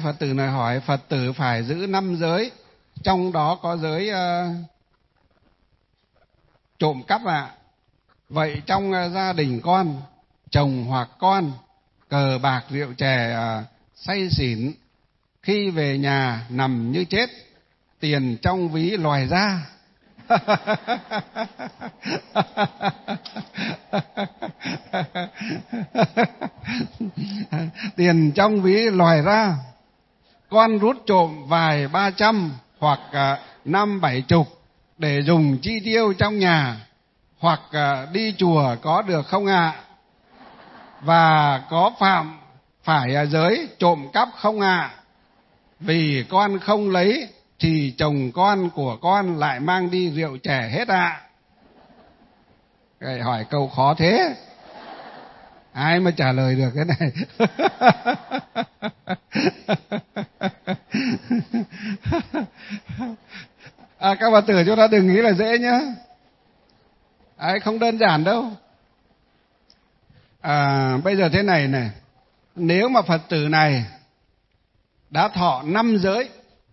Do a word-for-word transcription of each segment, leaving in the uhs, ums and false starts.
Phật tử này hỏi Phật tử phải giữ năm giới, trong đó có giới uh, trộm cắp ạ. À. Vậy trong uh, gia đình con, chồng hoặc con cờ bạc rượu chè uh, say xỉn, khi về nhà nằm như chết, tiền trong ví lòi ra. Tiền trong ví lòi ra, con rút trộm vài ba trăm hoặc uh, năm bảy chục để dùng chi tiêu trong nhà hoặc uh, đi chùa có được không ạ? À? Và có phạm phải uh, giới trộm cắp không ạ? À? Vì con không lấy thì chồng con của con lại mang đi rượu chè hết ạ. À? Hỏi câu khó thế, ai mà trả lời được cái này? À, các Phật tử chúng ta đừng nghĩ là dễ nhá, à, không đơn giản đâu. À, bây giờ thế này này, nếu mà Phật tử này đã thọ năm giới,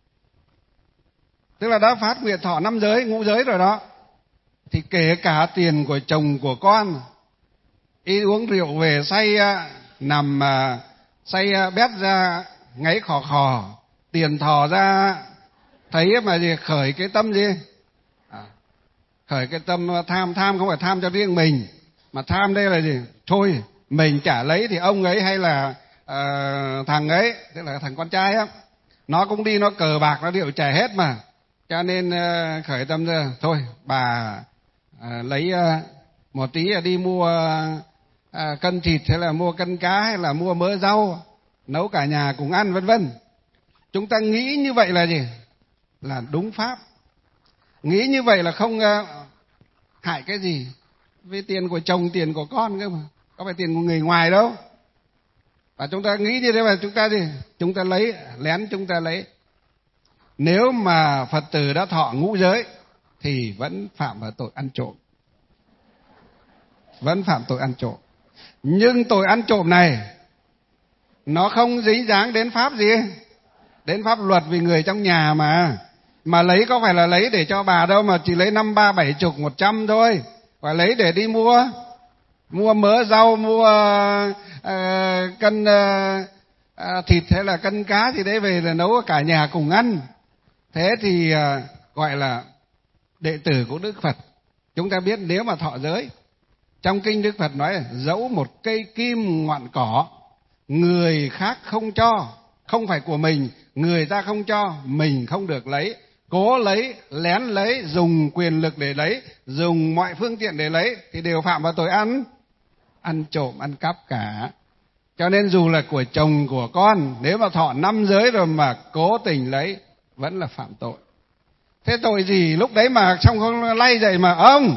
tức là đã phát nguyện thọ năm giới, ngũ giới rồi đó, thì kể cả tiền của chồng của con, y uống rượu về say, nằm say bét ra, ngáy khò khò, tiền thò ra, thấy mà gì khởi cái tâm gì? À, khởi cái tâm tham, tham không phải tham cho riêng mình, mà tham đây là gì? Thôi, mình chả lấy thì ông ấy hay là uh, thằng ấy, tức là thằng con trai á, nó cũng đi nó cờ bạc, nó rượu chè hết mà. Cho nên uh, khởi tâm ra, thôi bà uh, lấy uh, một tí đi mua uh, cân thịt hay là mua cân cá hay là mua mỡ rau, nấu cả nhà cùng ăn vân vân. Chúng ta nghĩ như vậy là gì? Là đúng pháp. Nghĩ như vậy là không uh, hại cái gì. Vì tiền của chồng, tiền của con cơ mà, có phải tiền của người ngoài đâu. Và chúng ta nghĩ như thế mà chúng ta gì? Chúng ta lấy, lén chúng ta lấy. Nếu mà Phật tử đã thọ ngũ giới thì vẫn phạm vào tội ăn trộm. Vẫn phạm tội ăn trộm. Nhưng tội ăn trộm này nó không dính dáng đến pháp gì? Đến pháp luật, vì người trong nhà mà. Mà lấy có phải là lấy để cho bà đâu, mà chỉ lấy năm ba bảy chục một trăm thôi. Và lấy để đi mua mua mỡ rau, mua uh, cân uh, uh, thịt hay là cân cá thì đấy về là nấu cả nhà cùng ăn. Thế thì uh, gọi là đệ tử của Đức Phật. Chúng ta biết nếu mà thọ giới, trong kinh Đức Phật nói là dẫu một cây kim ngọn cỏ người khác không cho, không phải của mình, người ta không cho, mình không được lấy, cố lấy, lén lấy, dùng quyền lực để lấy, dùng mọi phương tiện để lấy thì đều phạm vào tội ăn ăn trộm, ăn cắp cả. Cho nên dù là của chồng của con, nếu mà thọ năm giới rồi mà cố tình lấy vẫn là phạm tội. Thế tội gì lúc đấy mà xong không lay dậy mà ông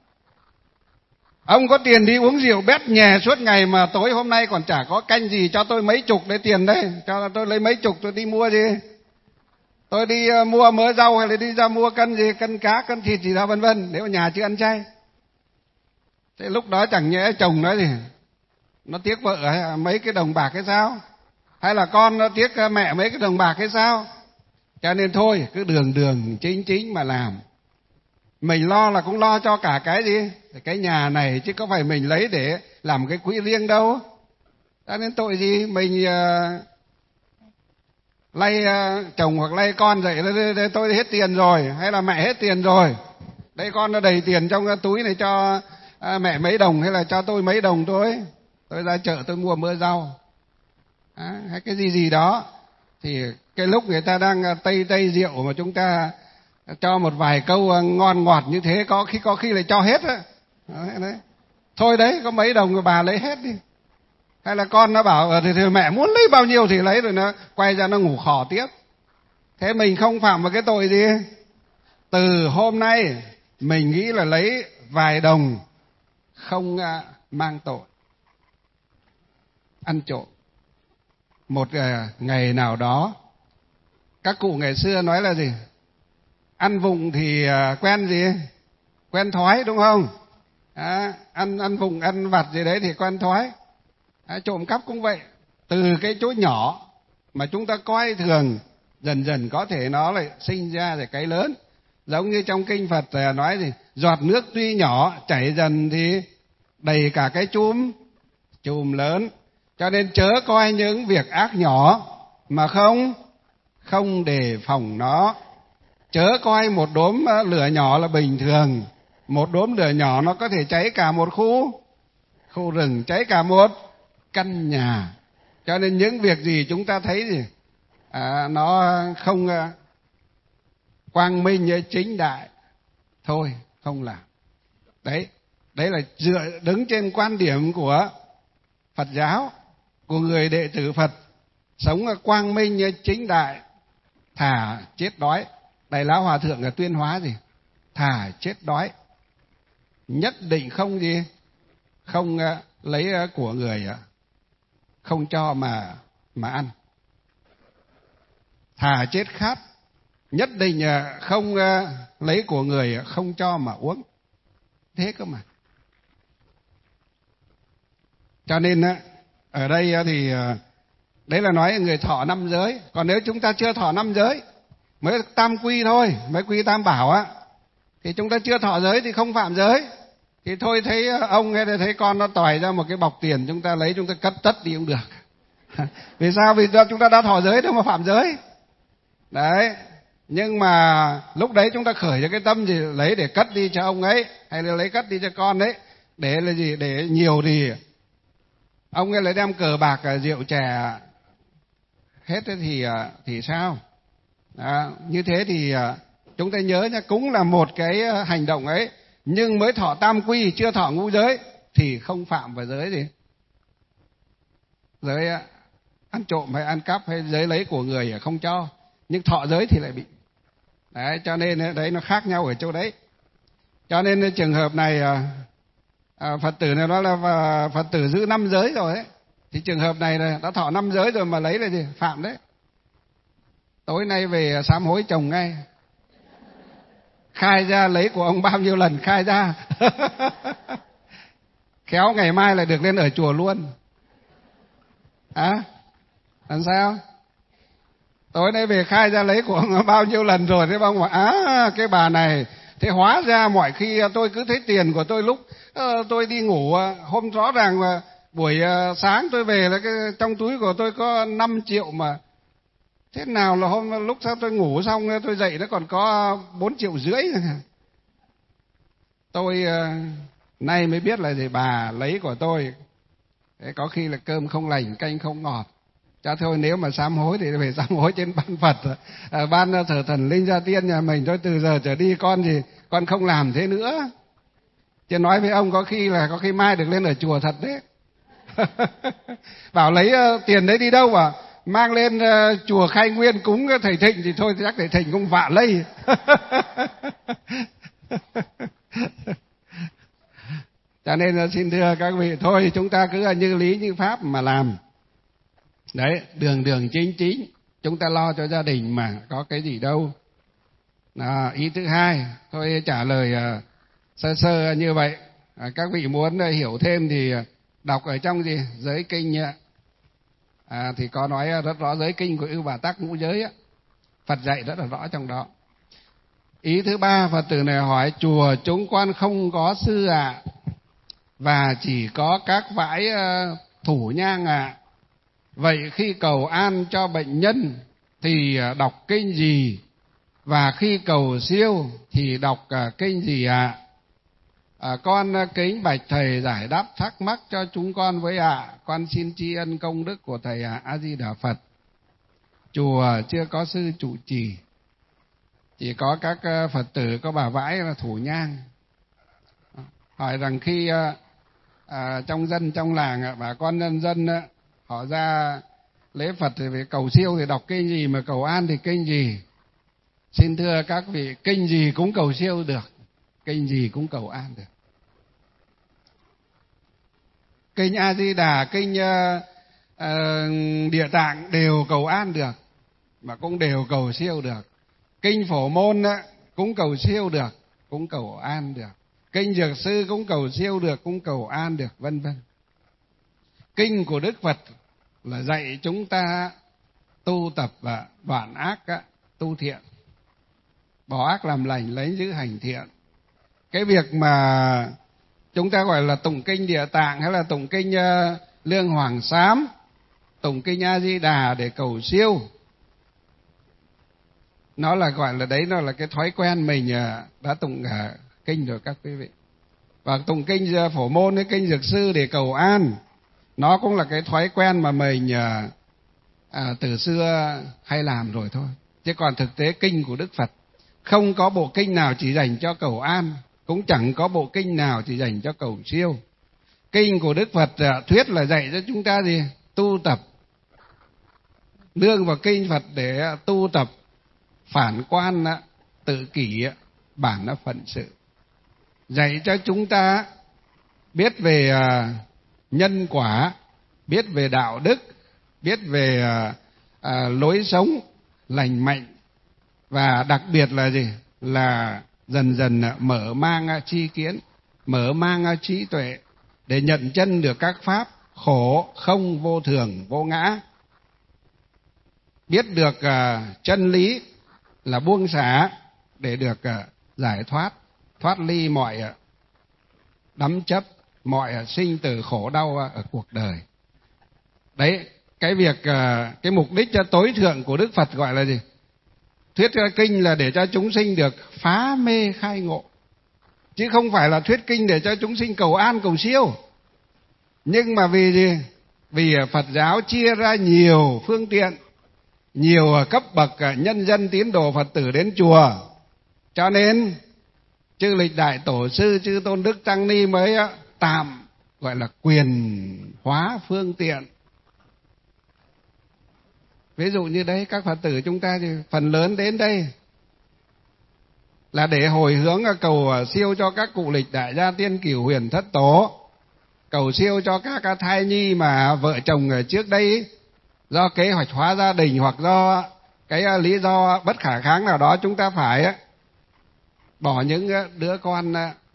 ông có tiền đi uống rượu bét nhè suốt ngày mà tối hôm nay còn chả có canh gì, cho tôi mấy chục đấy tiền đây, cho tôi lấy mấy chục tôi đi mua gì, tôi đi uh, mua mỡ rau hay là đi ra mua cân gì, cân cá, cân thịt gì đó vân vân, nếu mà nhà chưa ăn chay. Thế lúc đó chẳng nhẽ chồng nói gì nó tiếc vợ hay mấy cái đồng bạc hay sao, hay là con nó tiếc mẹ mấy cái đồng bạc hay sao? Cho nên thôi cứ đường đường chính chính mà làm. Mình lo là cũng lo cho cả cái gì, cái nhà này, chứ có phải mình lấy để làm cái quỹ riêng đâu. Cho nên tội gì mình uh, lay uh, chồng hoặc lay con dậy là tôi hết tiền rồi, hay là mẹ hết tiền rồi, đây con nó đầy tiền trong cái túi này, cho uh, mẹ mấy đồng hay là cho tôi mấy đồng thôi, tôi ra chợ tôi mua mỡ rau à, hay cái gì gì đó. Thì cái lúc người ta đang tây tây rượu mà chúng ta cho một vài câu ngon ngọt như thế, có khi có khi lại cho hết á. Đấy. Thôi đấy, có mấy đồng rồi bà lấy hết đi. Hay là con nó bảo thì, thì mẹ muốn lấy bao nhiêu thì lấy, rồi nó quay ra nó ngủ khò tiếp. Thế mình không phạm vào cái tội gì? Từ hôm nay mình nghĩ là lấy vài đồng không mang tội ăn trộm. Một ngày nào đó, các cụ ngày xưa nói là gì? Ăn vụng thì quen gì? Quen thói, đúng không? À, ăn ăn vụng, ăn vặt gì đấy thì quen thói. À, trộm cắp cũng vậy. Từ cái chỗ nhỏ mà chúng ta coi thường, dần dần có thể nó lại sinh ra rồi cái lớn. Giống như trong kinh Phật nói gì, giọt nước tuy nhỏ chảy dần thì đầy cả cái chùm chùm lớn. Cho nên chớ coi những việc ác nhỏ mà không không đề phòng nó. Chớ coi một đốm lửa nhỏ là bình thường, một đốm lửa nhỏ nó có thể cháy cả một khu khu rừng, cháy cả một căn nhà. Cho nên những việc gì chúng ta thấy gì à, nó không uh, quang minh chính đại, thôi không làm. Đấy, đấy là dựa đứng trên quan điểm của Phật giáo, của người đệ tử Phật, sống quang minh chính đại, thà chết đói. Đại Lão Hòa Thượng là tuyên hóa gì? Thà chết đói, nhất định không gì, không uh, lấy uh, của người, uh, không cho mà mà ăn. Thà chết khát, nhất định uh, không uh, lấy của người, uh, không cho mà uống. Thế cơ mà. Cho nên uh, ở đây uh, thì uh, đấy là nói người thọ năm giới. Còn nếu chúng ta chưa thọ năm giới, mới tam quy thôi, mới quy tam bảo á, thì chúng ta chưa thọ giới thì không phạm giới. Thì thôi thấy ông hay thấy con nó tòi ra một cái bọc tiền, chúng ta lấy chúng ta cất tất đi cũng được. Vì sao? Vì chúng ta đã thọ giới đâu mà phạm giới. Đấy. Nhưng mà lúc đấy chúng ta khởi cho cái tâm gì, lấy để cất đi cho ông ấy, hay là lấy cất đi cho con đấy, để là gì, để nhiều thì ông ấy lại đem cờ bạc rượu chè hết thì thì sao? À, như thế thì chúng ta nhớ nha, cũng là một cái hành động ấy, nhưng mới thọ tam quy, chưa thọ ngũ giới thì không phạm vào giới gì, giới ăn trộm hay ăn cắp hay giới lấy của người không cho. Nhưng thọ giới thì lại bị. Đấy, cho nên đấy nó khác nhau ở chỗ đấy. Cho nên trường hợp này à, Phật tử này nói là Phật tử giữ năm giới rồi ấy, thì trường hợp này là đã thọ năm giới rồi mà lấy là gì? Phạm đấy. Tối nay về sám hối chồng ngay, khai ra lấy của ông bao nhiêu lần khai ra. Khéo ngày mai lại được lên ở chùa luôn. À, làm sao? Tối nay về khai ra lấy của ông bao nhiêu lần rồi. Thế ông bảo á, cái bà này, thế hóa ra mọi khi tôi cứ thấy tiền của tôi lúc uh, tôi đi ngủ, uh, hôm rõ ràng uh, buổi uh, sáng tôi về là cái trong túi của tôi có năm triệu mà. Thế nào là hôm lúc sau tôi ngủ xong tôi dậy nó còn có bốn triệu rưỡi. Tôi uh, nay mới biết là gì, bà lấy của tôi. Thế có khi là cơm không lành, canh không ngọt. Cho thôi nếu mà sám hối thì phải sám hối trên ban Phật, à, ban thờ thần linh gia tiên nhà mình thôi. Từ giờ trở đi con gì con không làm thế nữa. Chứ nói với ông có khi là có khi mai được lên ở chùa thật đấy. Bảo lấy uh, tiền đấy đi đâu mà mang lên uh, chùa Khai Nguyên cúng thầy Thịnh thì thôi chắc thầy Thịnh cũng vạ lây. Cho nên uh, xin thưa các vị, thôi chúng ta cứ như lý như pháp mà làm. Đấy, đường đường chính chính, chúng ta lo cho gia đình mà có cái gì đâu. À, ý thứ hai, tôi trả lời uh, sơ sơ như vậy. À, các vị muốn uh, hiểu thêm thì uh, đọc ở trong gì giới kinh uh, à, thì có nói uh, rất rõ giới kinh của Ưu Bà Tắc ngũ giới á, Phật dạy rất là rõ trong đó. Ý thứ ba, Phật tử này hỏi chùa chúng con không có sư ạ, à, và chỉ có các vãi uh, thủ nhang ạ. À. Vậy khi cầu an cho bệnh nhân thì đọc kinh gì? Và khi cầu siêu thì đọc kinh gì ạ? À? À, con kính bạch thầy giải đáp thắc mắc cho chúng con với ạ. À. Con xin tri ân công đức của thầy A Di Đà Phật. Chùa chưa có sư trụ trì, chỉ có các Phật tử có bà vãi là thủ nhang. Hỏi rằng khi à, trong dân trong làng bà con nhân dân họ ra lễ Phật thì phải cầu siêu thì đọc kinh gì, mà cầu an thì kinh gì? Xin thưa các vị, kinh gì cũng cầu siêu được, kinh gì cũng cầu an được. Kinh A Di Đà, kinh uh, uh, Địa Tạng đều cầu an được, mà cũng đều cầu siêu được. Kinh Phổ Môn uh, cũng cầu siêu được, cũng cầu an được. Kinh Dược Sư cũng cầu siêu được, cũng cầu an được, vân vân. Kinh của Đức Phật là dạy chúng ta tu tập và đoạn ác tu thiện, bỏ ác làm lành, lấy giữ hành thiện. Cái việc mà chúng ta gọi là tụng kinh Địa Tạng hay là tụng kinh uh, Lương Hoàng Sám, tụng kinh A Di Đà để cầu siêu, nó là gọi là đấy, nó là cái thói quen mình uh, đã tụng uh, kinh rồi các quý vị. Và tụng kinh uh, Phổ Môn với kinh Dược Sư để cầu an, nó cũng là cái thói quen mà mình uh, à, từ xưa hay làm rồi thôi. Chứ còn thực tế kinh của Đức Phật không có bộ kinh nào chỉ dành cho cầu an, cũng chẳng có bộ kinh nào chỉ dành cho cầu siêu. Kinh của Đức Phật thuyết là dạy cho chúng ta gì? Tu tập. Nương vào kinh Phật để tu tập phản quan tự kỷ, bản phận sự. Dạy cho chúng ta biết về nhân quả, biết về đạo đức, biết về à, lối sống lành mạnh, và đặc biệt là gì? Là dần dần mở mang tri kiến, mở mang trí tuệ để nhận chân được các pháp khổ, không, vô thường, vô ngã. Biết được uh, chân lý là buông xả để được uh, giải thoát, thoát ly mọi uh, đắm chấp, mọi uh, sinh tử khổ đau uh, ở cuộc đời. Đấy, cái việc uh, cái mục đích uh, tối thượng của Đức Phật gọi là gì? Thuyết kinh là để cho chúng sinh được phá mê khai ngộ, chứ không phải là thuyết kinh để cho chúng sinh cầu an cầu siêu. Nhưng mà vì gì? Vì Phật giáo chia ra nhiều phương tiện, nhiều cấp bậc nhân dân tín đồ Phật tử đến chùa, cho nên chư lịch đại tổ sư, chư tôn đức tăng ni mới tạm gọi là quyền hóa phương tiện. Ví dụ như đấy, các Phật tử chúng ta thì phần lớn đến đây là để hồi hướng cầu siêu cho các cụ lịch đại gia tiên cửu huyền thất tổ, cầu siêu cho các thai nhi mà vợ chồng trước đây do kế hoạch hóa gia đình hoặc do cái lý do bất khả kháng nào đó chúng ta phải bỏ những đứa con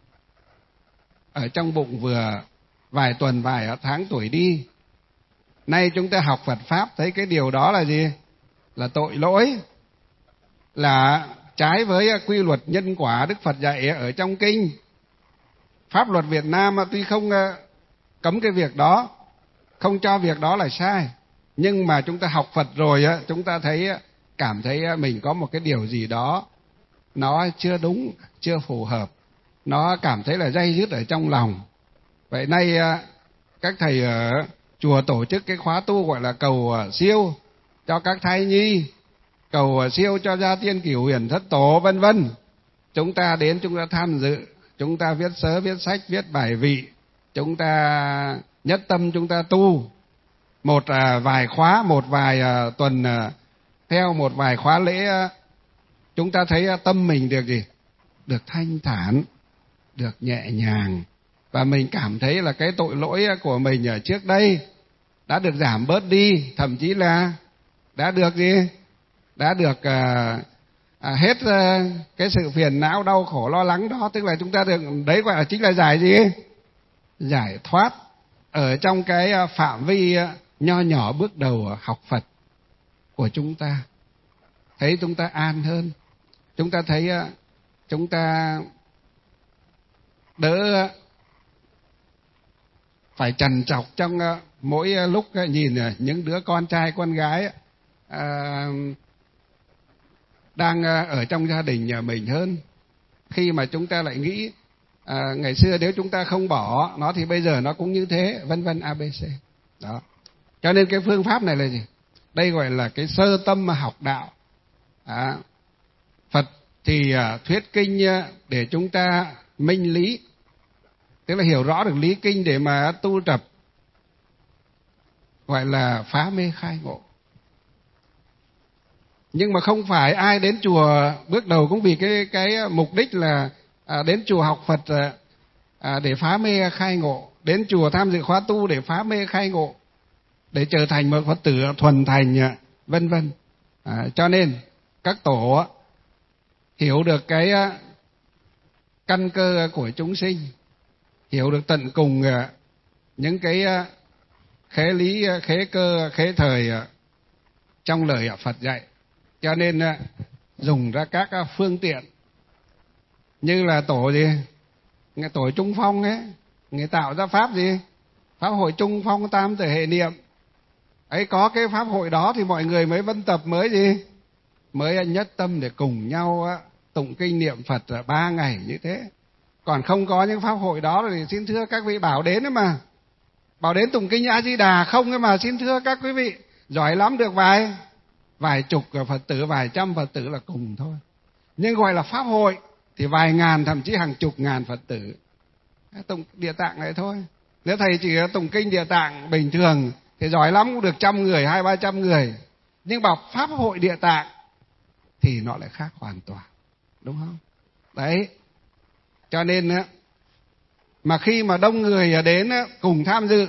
ở trong bụng vừa vài tuần vài tháng tuổi đi. Nay chúng ta học Phật Pháp thấy cái điều đó là gì? Là tội lỗi, là trái với quy luật nhân quả Đức Phật dạy ở trong kinh. Pháp luật Việt Nam tuy không cấm cái việc đó, không cho việc đó là sai, nhưng mà chúng ta học Phật rồi chúng ta thấy cảm thấy mình có một cái điều gì đó nó chưa đúng, chưa phù hợp, nó cảm thấy là day dứt ở trong lòng. Vậy nay các thầy ở chùa tổ chức cái khóa tu gọi là cầu siêu cho các thai nhi, cầu siêu cho gia tiên cửu huyền thất tổ vân vân. Chúng ta đến, chúng ta tham dự, chúng ta viết sớ, viết sách, viết bài vị, chúng ta nhất tâm chúng ta tu một à, vài khóa, một vài à, tuần à, theo một vài khóa lễ, à, chúng ta thấy à, tâm mình được gì? Được thanh thản, được nhẹ nhàng, và mình cảm thấy là cái tội lỗi của mình ở trước đây đã được giảm bớt đi, thậm chí là đã được gì? Đã được à, à, hết à, cái sự phiền não, đau khổ, lo lắng đó. Tức là chúng ta được, đấy gọi là chính là giải gì? Giải thoát ở trong cái phạm vi nho nhỏ bước đầu học Phật của chúng ta. Thấy chúng ta an hơn, chúng ta thấy chúng ta đỡ phải trằn trọc trong mỗi lúc nhìn những đứa con trai con gái à, đang ở trong gia đình nhà mình hơn. Khi mà chúng ta lại nghĩ à, ngày xưa nếu chúng ta không bỏ nó thì bây giờ nó cũng như thế, vân vân a bê xê đó. Cho nên cái phương pháp này là gì? Đây gọi là cái sơ tâm học đạo. À, Phật thì à, thuyết kinh để chúng ta minh lý, tức là hiểu rõ được lý kinh để mà tu tập, gọi là phá mê khai ngộ. Nhưng mà không phải ai đến chùa bước đầu cũng vì cái cái mục đích là à, đến chùa học Phật à, để phá mê khai ngộ, đến chùa tham dự khóa tu để phá mê khai ngộ, để trở thành một Phật tử thuần thành, vân vân. À, cho nên các tổ hiểu được cái căn cơ của chúng sinh, hiểu được tận cùng những cái khế lý, khế cơ, khế thời trong lời Phật dạy. Cho nên dùng ra các phương tiện như là tổ gì, người tổ Trung Phong ấy, người tạo ra pháp gì, pháp hội Trung Phong tam thể hệ niệm ấy. Có cái pháp hội đó thì mọi người mới vân tập, mới gì, mới nhất tâm để cùng nhau tụng kinh niệm Phật ba ngày như thế. Còn không có những pháp hội đó thì xin thưa các vị bảo đến ấy mà, bảo đến tụng kinh A Di Đà không ấy mà, xin thưa các quý vị, giỏi lắm được vài vài chục Phật tử, vài trăm Phật tử là cùng thôi. Nhưng gọi là pháp hội thì vài ngàn, thậm chí hàng chục ngàn Phật tử tụng Địa Tạng này thôi. Nếu thầy chỉ tụng kinh Địa Tạng bình thường thì giỏi lắm cũng được trăm người, hai ba trăm người. Nhưng bảo pháp hội Địa Tạng thì nó lại khác hoàn toàn, đúng không? Đấy, cho nên mà khi mà đông người đến cùng tham dự,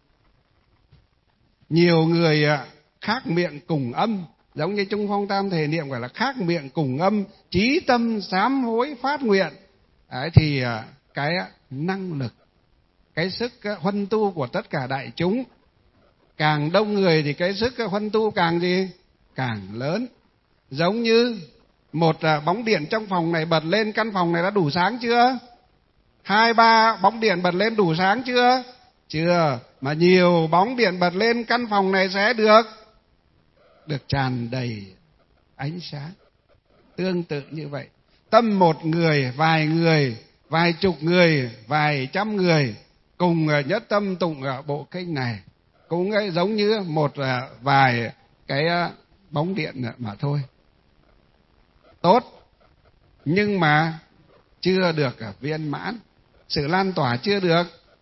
nhiều người khác miệng cùng âm, giống như Trung Phong tam thể niệm gọi là khác miệng cùng âm, chí tâm sám hối phát nguyện. Đấy, thì cái năng lực, cái sức huân tu của tất cả đại chúng, càng đông người thì cái sức huân tu càng gì, càng lớn. Giống như một bóng điện trong phòng này bật lên, căn phòng này đã đủ sáng chưa? Hai ba bóng điện bật lên đủ sáng chưa? Chưa. Mà nhiều bóng điện bật lên, căn phòng này sẽ được được tràn đầy ánh sáng. Tương tự như vậy, tâm một người, vài người, vài chục người, vài trăm người cùng nhất tâm tụng bộ kinh này, cũng giống như một vài cái bóng điện mà thôi. Tốt, nhưng mà chưa được viên mãn, sự lan tỏa chưa được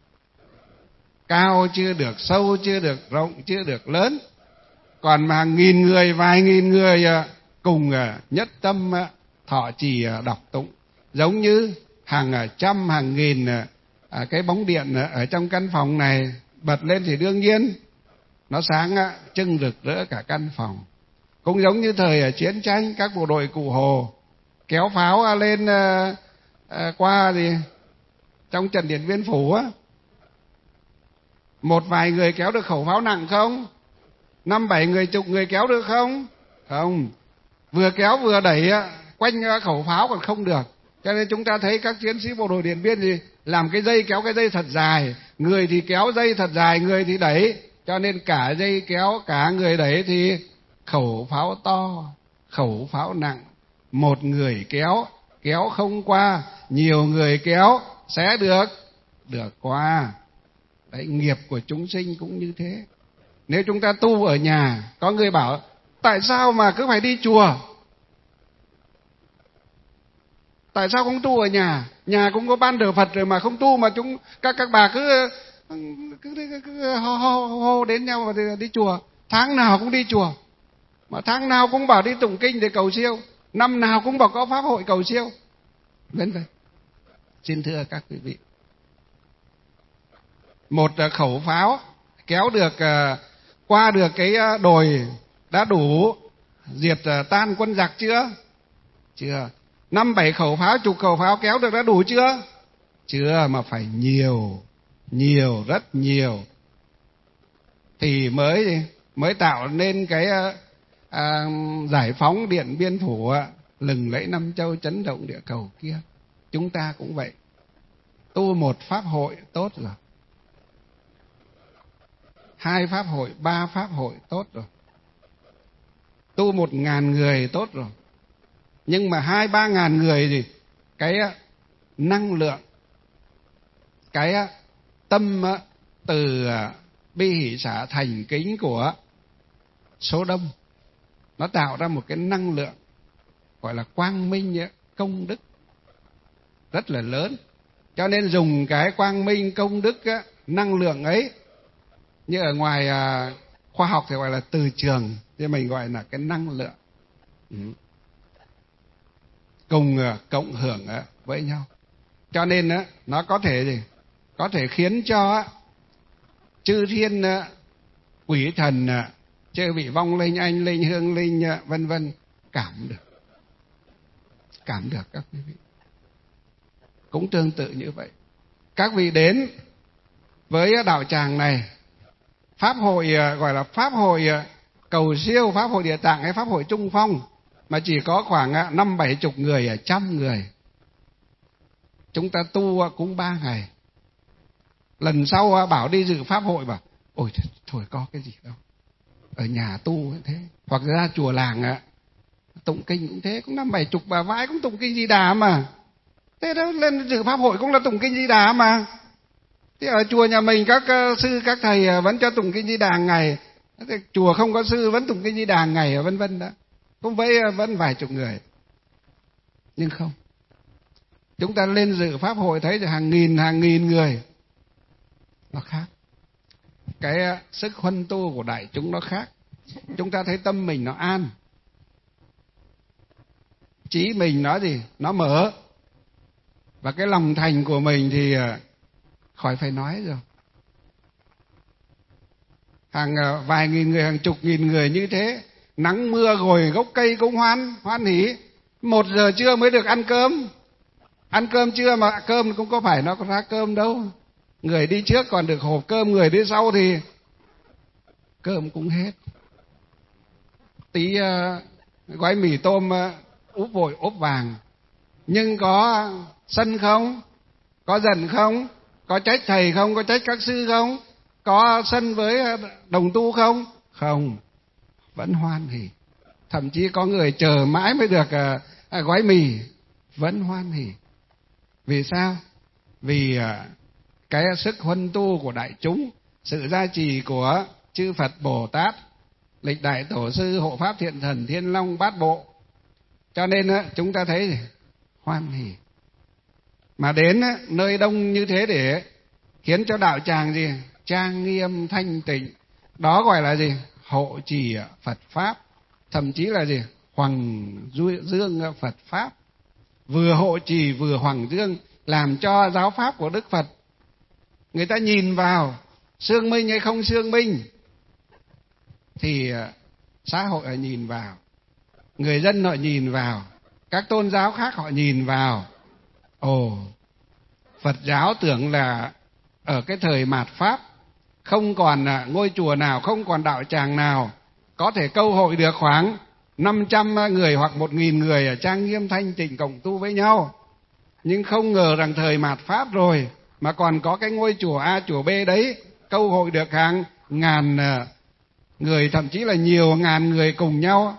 cao, chưa được sâu, chưa được rộng, chưa được lớn. Còn mà hàng nghìn người, vài nghìn người cùng nhất tâm thọ trì đọc tụng, giống như hàng trăm, hàng nghìn cái bóng điện ở trong căn phòng này bật lên thì đương nhiên nó sáng trưng rực rỡ cả căn phòng. Cũng giống như thời chiến tranh, các bộ đội Cụ Hồ kéo pháo lên qua gì trong trận Điện Biên Phủ á, một vài người kéo được khẩu pháo nặng không? Năm bảy người, chục người kéo được không? Không. Vừa kéo vừa đẩy quanh khẩu pháo còn không được. Cho nên chúng ta thấy các chiến sĩ bộ đội Điện Biên gì làm cái dây, kéo cái dây thật dài, người thì kéo dây thật dài, người thì đẩy, cho nên cả dây kéo cả người đẩy thì khẩu pháo to, khẩu pháo nặng. Một người kéo kéo không qua, nhiều người kéo sẽ được được qua. Đấy, nghiệp của chúng sinh cũng như thế. Nếu chúng ta tu ở nhà, có người bảo tại sao mà cứ phải đi chùa, tại sao không tu ở nhà, nhà cũng có ban thờ Phật rồi mà không tu, mà chúng các các bà cứ cứ, cứ, cứ hô, hô, hô đến nhau mà đi, đi chùa, tháng nào cũng đi chùa, mà tháng nào cũng bảo đi tụng kinh để cầu siêu, năm nào cũng bảo có pháp hội cầu siêu, vân vân. Xin thưa các quý vị, một khẩu pháo kéo được qua được cái đồi đã đủ diệt tan quân giặc chưa? Chưa. Năm bảy khẩu pháo, chục khẩu pháo kéo được đã đủ chưa? Chưa, mà phải nhiều, nhiều, rất nhiều thì mới mới tạo nên cái à, giải phóng Điện Biên Phủ, lừng lẫy năm châu, chấn động địa cầu kia. Chúng ta cũng vậy, tu một pháp hội tốt rồi, hai pháp hội, ba pháp hội tốt rồi, tu một ngàn người tốt rồi. Nhưng mà hai ba ngàn người thì cái năng lượng, cái tâm từ bi hỷ xả thành kính của số đông, nó tạo ra một cái năng lượng gọi là quang minh công đức rất là lớn. Cho nên dùng cái quang minh công đức năng lượng ấy, như ở ngoài khoa học thì gọi là từ trường, thì mình gọi là cái năng lượng, ừ. cùng cộng hưởng với nhau. Cho nên nó có thể gì? Có thể khiến cho chư thiên quỷ thần, chư vị vong linh, anh linh, hương linh vân vân cảm được, cảm được các quý vị. Cũng tương tự như vậy, các vị đến với đạo tràng này, pháp hội gọi là pháp hội cầu siêu pháp hội Địa Tạng hay pháp hội Trung Phong mà chỉ có khoảng năm bảy chục người ở trăm người. Chúng ta tu cũng ba ngày. Lần sau bảo đi dự pháp hội bảo ôi thôi có cái gì đâu, ở nhà tu thế. Hoặc ra chùa làng tụng kinh cũng thế, cũng năm bảy chục bà vãi cũng tụng kinh Di Đà mà. Thế đó, lên dự pháp hội cũng là tụng kinh Di Đà mà. Thế ở chùa nhà mình các sư các thầy vẫn cho tụng kinh Di Đà hàng ngày, chùa không có sư vẫn tụng kinh Di Đà hàng ngày, vân vân đó. Cũng với vẫn vài chục người. Nhưng không, chúng ta lên dự pháp hội thấy là hàng nghìn hàng nghìn người. Nó khác. Cái sức huân tu của đại chúng nó khác. Chúng ta thấy tâm mình nó an, trí mình nó gì nó mở, và cái lòng thành của mình thì khỏi phải nói rồi. Hàng vài nghìn người, hàng chục nghìn người như thế, nắng mưa ngồi gốc cây cũng hoan hoan hỉ. Một giờ trưa mới được ăn cơm, ăn cơm trưa mà cơm cũng có phải nó có ra cơm đâu. Người đi trước còn được hộp cơm, người đi sau thì cơm cũng hết. Tí uh, gói mì tôm uh, úp vội ốp vàng. Nhưng có sân không? Có giận không? Có trách thầy không? Có trách các sư không? Có sân với đồng tu không? Không. Vẫn hoan hỉ. Thậm chí có người chờ mãi mới được uh, gói mì, vẫn hoan hỉ. Vì sao? Vì uh, cái sức huân tu của đại chúng, sự gia trì của chư Phật Bồ Tát, lịch đại tổ sư, hộ pháp thiện thần, thiên long bát bộ. Cho nên chúng ta thấy hoan hỉ. Mà đến nơi đông như thế để khiến cho đạo tràng gì trang nghiêm thanh tịnh, đó gọi là gì? Hộ trì Phật pháp, thậm chí là gì? Hoằng dương Phật pháp. Vừa hộ trì vừa hoằng dương, làm cho giáo pháp của Đức Phật người ta nhìn vào, xương minh hay không xương minh thì xã hội họ nhìn vào, người dân họ nhìn vào, các tôn giáo khác họ nhìn vào. Ồ, Phật giáo tưởng là ở cái thời mạt Pháp không còn ngôi chùa nào, không còn đạo tràng nào có thể câu hội được khoảng năm trăm người hoặc một nghìn người ở trang nghiêm thanh tịnh cộng tu với nhau. Nhưng không ngờ rằng thời mạt Pháp rồi mà còn có cái ngôi chùa A, chùa B đấy câu hội được hàng ngàn người, thậm chí là nhiều ngàn người cùng nhau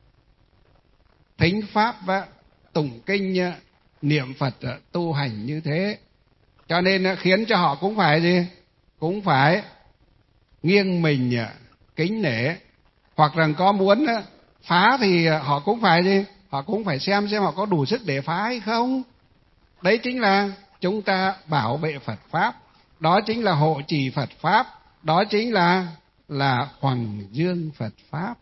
thính pháp và tụng kinh, niệm Phật, tu hành như thế. Cho nên khiến cho họ cũng phải gì? Cũng phải nghiêng mình kính nể. Hoặc rằng có muốn phá thì họ cũng phải gì? Họ cũng phải xem xem họ có đủ sức để phá hay không. Đấy chính là chúng ta bảo vệ Phật pháp, đó chính là hộ trì Phật pháp, đó chính là là hoằng dương Phật pháp.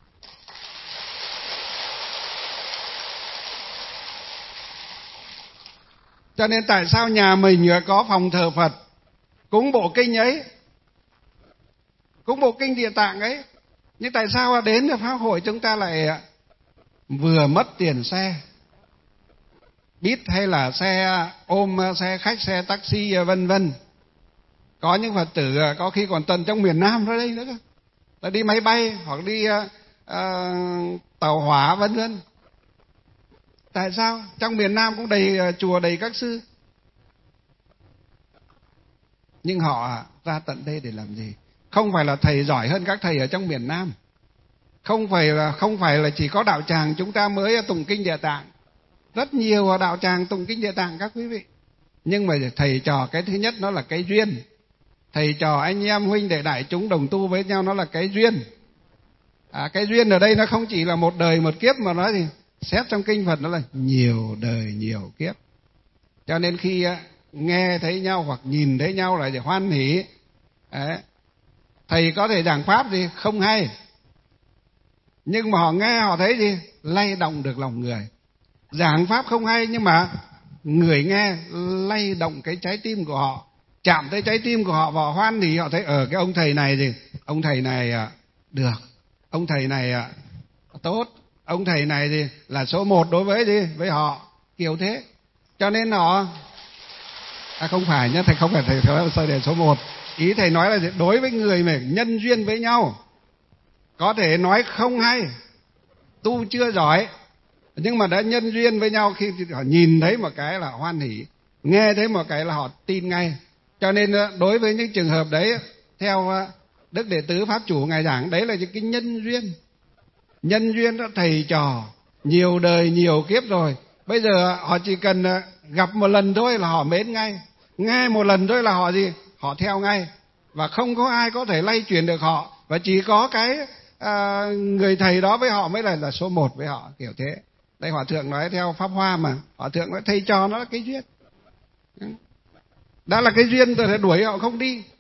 Cho nên tại sao nhà mình có phòng thờ Phật, cúng bộ kinh ấy, cúng bộ kinh Địa Tạng ấy, nhưng tại sao đến pháp hội chúng ta lại vừa mất tiền xe Bít hay là xe ôm, xe khách, xe taxi vân vân. Có những Phật tử có khi còn tận trong miền Nam ra đây nữa cơ, là đi máy bay hoặc đi uh, uh, tàu hỏa vân vân. Tại sao? Trong miền Nam cũng đầy uh, chùa, đầy các sư. Nhưng họ ra tận đây để làm gì? Không phải là thầy giỏi hơn các thầy ở trong miền Nam. Không phải là không phải là chỉ có đạo tràng chúng ta mới tụng kinh Địa Tạng. Rất nhiều đạo tràng tụng kinh Địa Tạng các quý vị. Nhưng mà thầy trò cái thứ nhất nó là cái duyên. Thầy trò anh em huynh đệ đại chúng đồng tu với nhau nó là cái duyên. À, cái duyên ở đây nó không chỉ là một đời một kiếp mà nói gì? Xét trong kinh Phật nó là nhiều đời nhiều kiếp. Cho nên khi nghe thấy nhau hoặc nhìn thấy nhau là hoan hỉ. Đấy. Thầy có thể giảng pháp gì không hay, nhưng mà họ nghe họ thấy gì? Lay động được lòng người. Giảng pháp không hay nhưng mà người nghe lay động cái trái tim của họ, chạm tới trái tim của họ và hoan hỉ. Họ thấy ở cái ông thầy này gì? Ông thầy này được, ông thầy này tốt, ông thầy này gì là số một đối với gì với họ, kiểu thế. Cho nên họ à, không phải nhá, thầy không phải thầy thầy để số một. Ý thầy nói là đối với người mà nhân duyên với nhau, có thể nói không hay, tu chưa giỏi, nhưng mà đã nhân duyên với nhau, khi họ nhìn thấy một cái là hoan hỉ, nghe thấy một cái là họ tin ngay. Cho nên đối với những trường hợp đấy, theo Đức Đệ Tứ Pháp Chủ Ngài giảng, đấy là những cái nhân duyên. Nhân duyên đó thầy trò nhiều đời nhiều kiếp rồi, bây giờ họ chỉ cần gặp một lần thôi là họ mến ngay, nghe một lần thôi là họ gì, họ theo ngay, và không có ai có thể lay chuyển được họ, và chỉ có cái à, người thầy đó với họ mới là là số một với họ, kiểu thế. Đây Hòa Thượng nói theo Pháp Hoa mà, Hòa Thượng nói thầy trò nó là cái duyên, đã là cái duyên rồi thì đuổi họ không đi,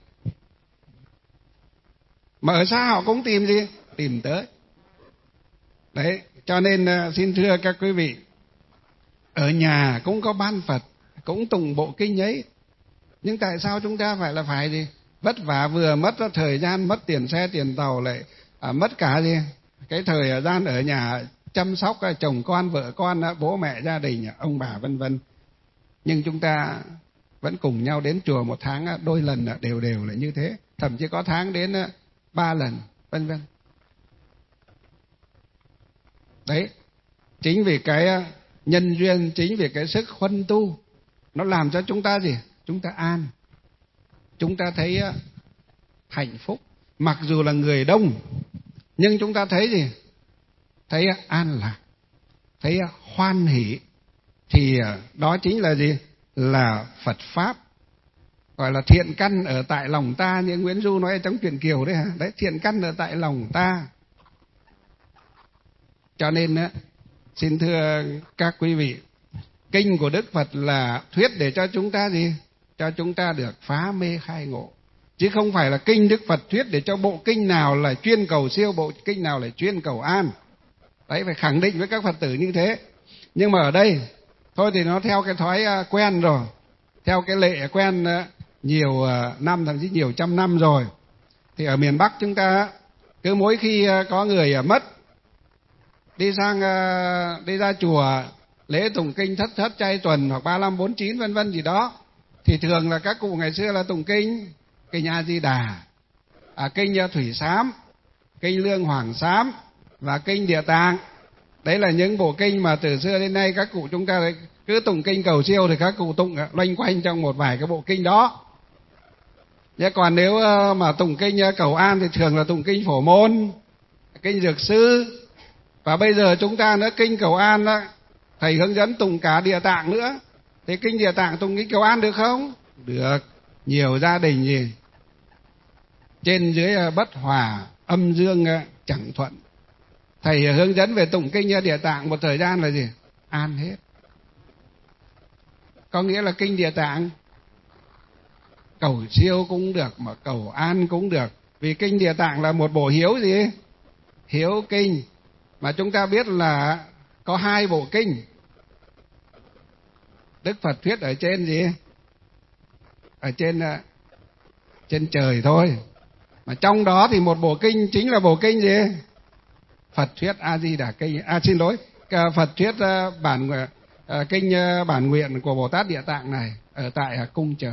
mà ở xa họ cũng tìm gì, tìm tới. Đấy, cho nên xin thưa các quý vị, ở nhà cũng có ban Phật, cũng tụng bộ kinh ấy, nhưng tại sao chúng ta phải là phải gì vất vả, vừa mất thời gian, mất tiền xe tiền tàu, lại à, mất cả gì cái thời gian ở nhà chăm sóc chồng con, vợ con, bố mẹ, gia đình, ông bà vân vân. Nhưng chúng ta vẫn cùng nhau đến chùa một tháng đôi lần đều đều là như thế, thậm chí có tháng đến ba lần vân vân. Đấy, chính vì cái nhân duyên, chính vì cái sức huân tu, nó làm cho chúng ta gì, chúng ta an, chúng ta thấy hạnh phúc. Mặc dù là người đông, nhưng chúng ta thấy gì, thấy an lạc, thấy hoan hỷ, thì đó chính là gì, là Phật Pháp, gọi là thiện căn ở tại lòng ta, như Nguyễn Du nói trong truyện Kiều đấy hả, đấy, thiện căn ở tại lòng ta. Cho nên xin thưa các quý vị, kinh của Đức Phật là thuyết để cho chúng ta gì, cho chúng ta được phá mê khai ngộ, chứ không phải là kinh Đức Phật thuyết để cho bộ kinh nào là chuyên cầu siêu, bộ kinh nào là chuyên cầu an. Đấy, phải khẳng định với các Phật tử như thế. Nhưng mà ở đây thôi thì nó theo cái thói quen rồi, theo cái lệ quen nhiều năm, thậm chí nhiều trăm năm rồi. Thì ở miền Bắc chúng ta cứ mỗi khi có người mất, đi sang đi ra chùa lễ tụng kinh thất thất chay tuần hoặc ba năm bốn chín vân vân gì đó, thì thường là các cụ ngày xưa là tụng kinh kinh A Di Đà, à, kinh Thủy Sám, kinh Lương Hoàng Sám và kinh Địa Tạng. Đấy là những bộ kinh mà từ xưa đến nay các cụ chúng ta cứ tụng kinh cầu siêu thì các cụ tụng loanh quanh trong một vài cái bộ kinh đó. Nhưng còn nếu mà tụng kinh cầu an thì thường là tụng kinh Phổ Môn, kinh Dược Sư, và bây giờ chúng ta nữa kinh cầu an đó, thầy hướng dẫn tụng cả Địa Tạng nữa. Thì kinh Địa Tạng tụng kinh cầu an được không? Được. Nhiều gia đình gì trên dưới bất hòa, âm dương chẳng thuận, thầy hướng dẫn về tụng kinh Địa Tạng một thời gian là gì, an hết. Có nghĩa là kinh Địa Tạng cầu siêu cũng được, mà cầu an cũng được, vì kinh Địa Tạng là một bộ hiếu gì, hiếu kinh. Mà chúng ta biết là có hai bộ kinh Đức Phật thuyết ở trên gì, ở trên trên trời thôi, mà trong đó thì một bộ kinh chính là bộ kinh gì, Phật thuyết A Di Đà kinh, à xin lỗi, Phật thuyết bản kinh bản nguyện của Bồ Tát Địa Tạng này ở tại cung trời.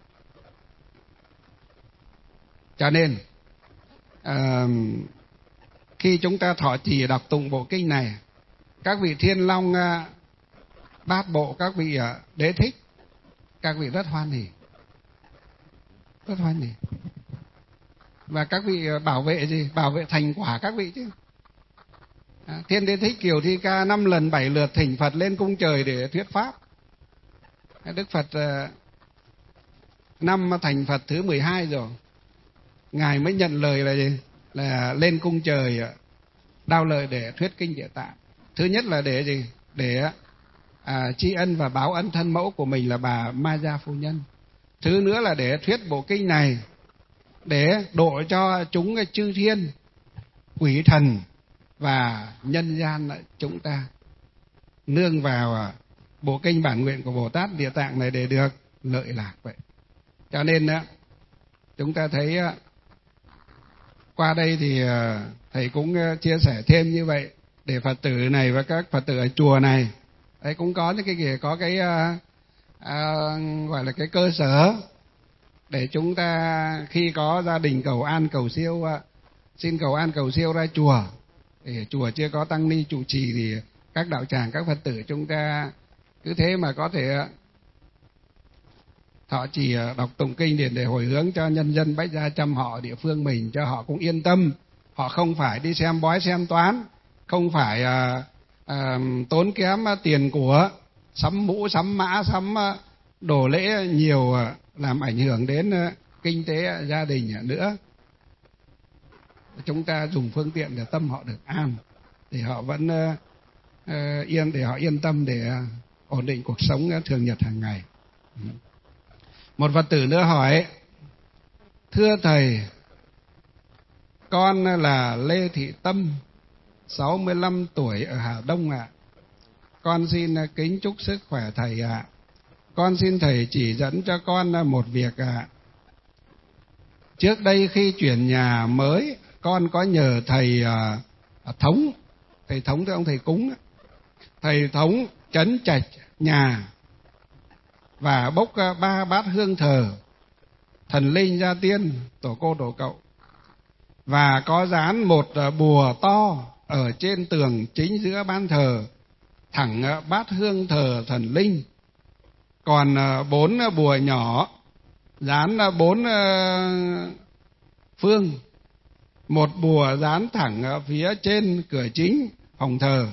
Cho nên à, khi chúng ta thọ trì đọc tụng bộ kinh này, các vị Thiên Long Bát Bộ, các vị Đế Thích, các vị rất hoan hỉ, rất hoan hỉ, và các vị bảo vệ gì, bảo vệ thành quả các vị chứ. À, Thiên Đế Thích Kiều Thi Ca năm lần bảy lượt thỉnh Phật lên cung trời để thuyết pháp. Đức Phật năm thành Phật thứ mười hai rồi, ngài mới nhận lời là gì, là lên cung trời đao lời để thuyết kinh Địa Tạng. Thứ nhất là để gì, để à, tri ân và báo ân thân mẫu của mình là bà Ma Gia phu nhân. Thứ nữa là để thuyết bộ kinh này để độ cho chúng chư thiên, quỷ thần và nhân gian chúng ta nương vào bộ kinh bản nguyện của Bồ Tát Địa Tạng này để được lợi lạc vậy. Cho nên chúng ta thấy qua đây thì thầy cũng chia sẻ thêm như vậy để Phật tử này và các Phật tử ở chùa này đấy cũng có những cái gì, có cái à, à, gọi là cái cơ sở để chúng ta khi có gia đình cầu an cầu siêu xin cầu an cầu siêu ra chùa. Thì chùa chưa có tăng ni trụ trì thì các đạo tràng, các Phật tử chúng ta cứ thế mà có thể thọ trì đọc tụng kinh để để hồi hướng cho nhân dân Bách Gia Chăm họ địa phương mình, cho họ cũng yên tâm. Họ không phải đi xem bói xem toán, không phải à, à, tốn kém tiền của, sắm mũ sắm mã sắm đồ lễ nhiều, làm ảnh hưởng đến kinh tế gia đình nữa. Chúng ta dùng phương tiện để tâm họ được an, để họ vẫn uh, yên, để họ yên tâm để uh, ổn định cuộc sống thường nhật hàng ngày. Một Phật tử nữa hỏi: thưa thầy, con là Lê Thị Tâm, sáu mươi lăm tuổi, ở Hà Đông ạ. À. Con xin kính chúc sức khỏe thầy ạ. À. Con xin thầy chỉ dẫn cho con một việc ạ. À. Trước đây khi chuyển nhà mới, con có nhờ thầy uh, Thống, thầy Thống thì ông thầy cúng, thầy Thống trấn trạch nhà và bốc uh, ba bát hương thờ thần linh gia tiên, tổ cô tổ cậu, và có dán một uh, bùa to ở trên tường chính giữa ban thờ, thẳng uh, bát hương thờ thần linh. Còn uh, bốn uh, bùa nhỏ dán uh, bốn uh, phương, một bùa dán thẳng ở phía trên cửa chính phòng thờ.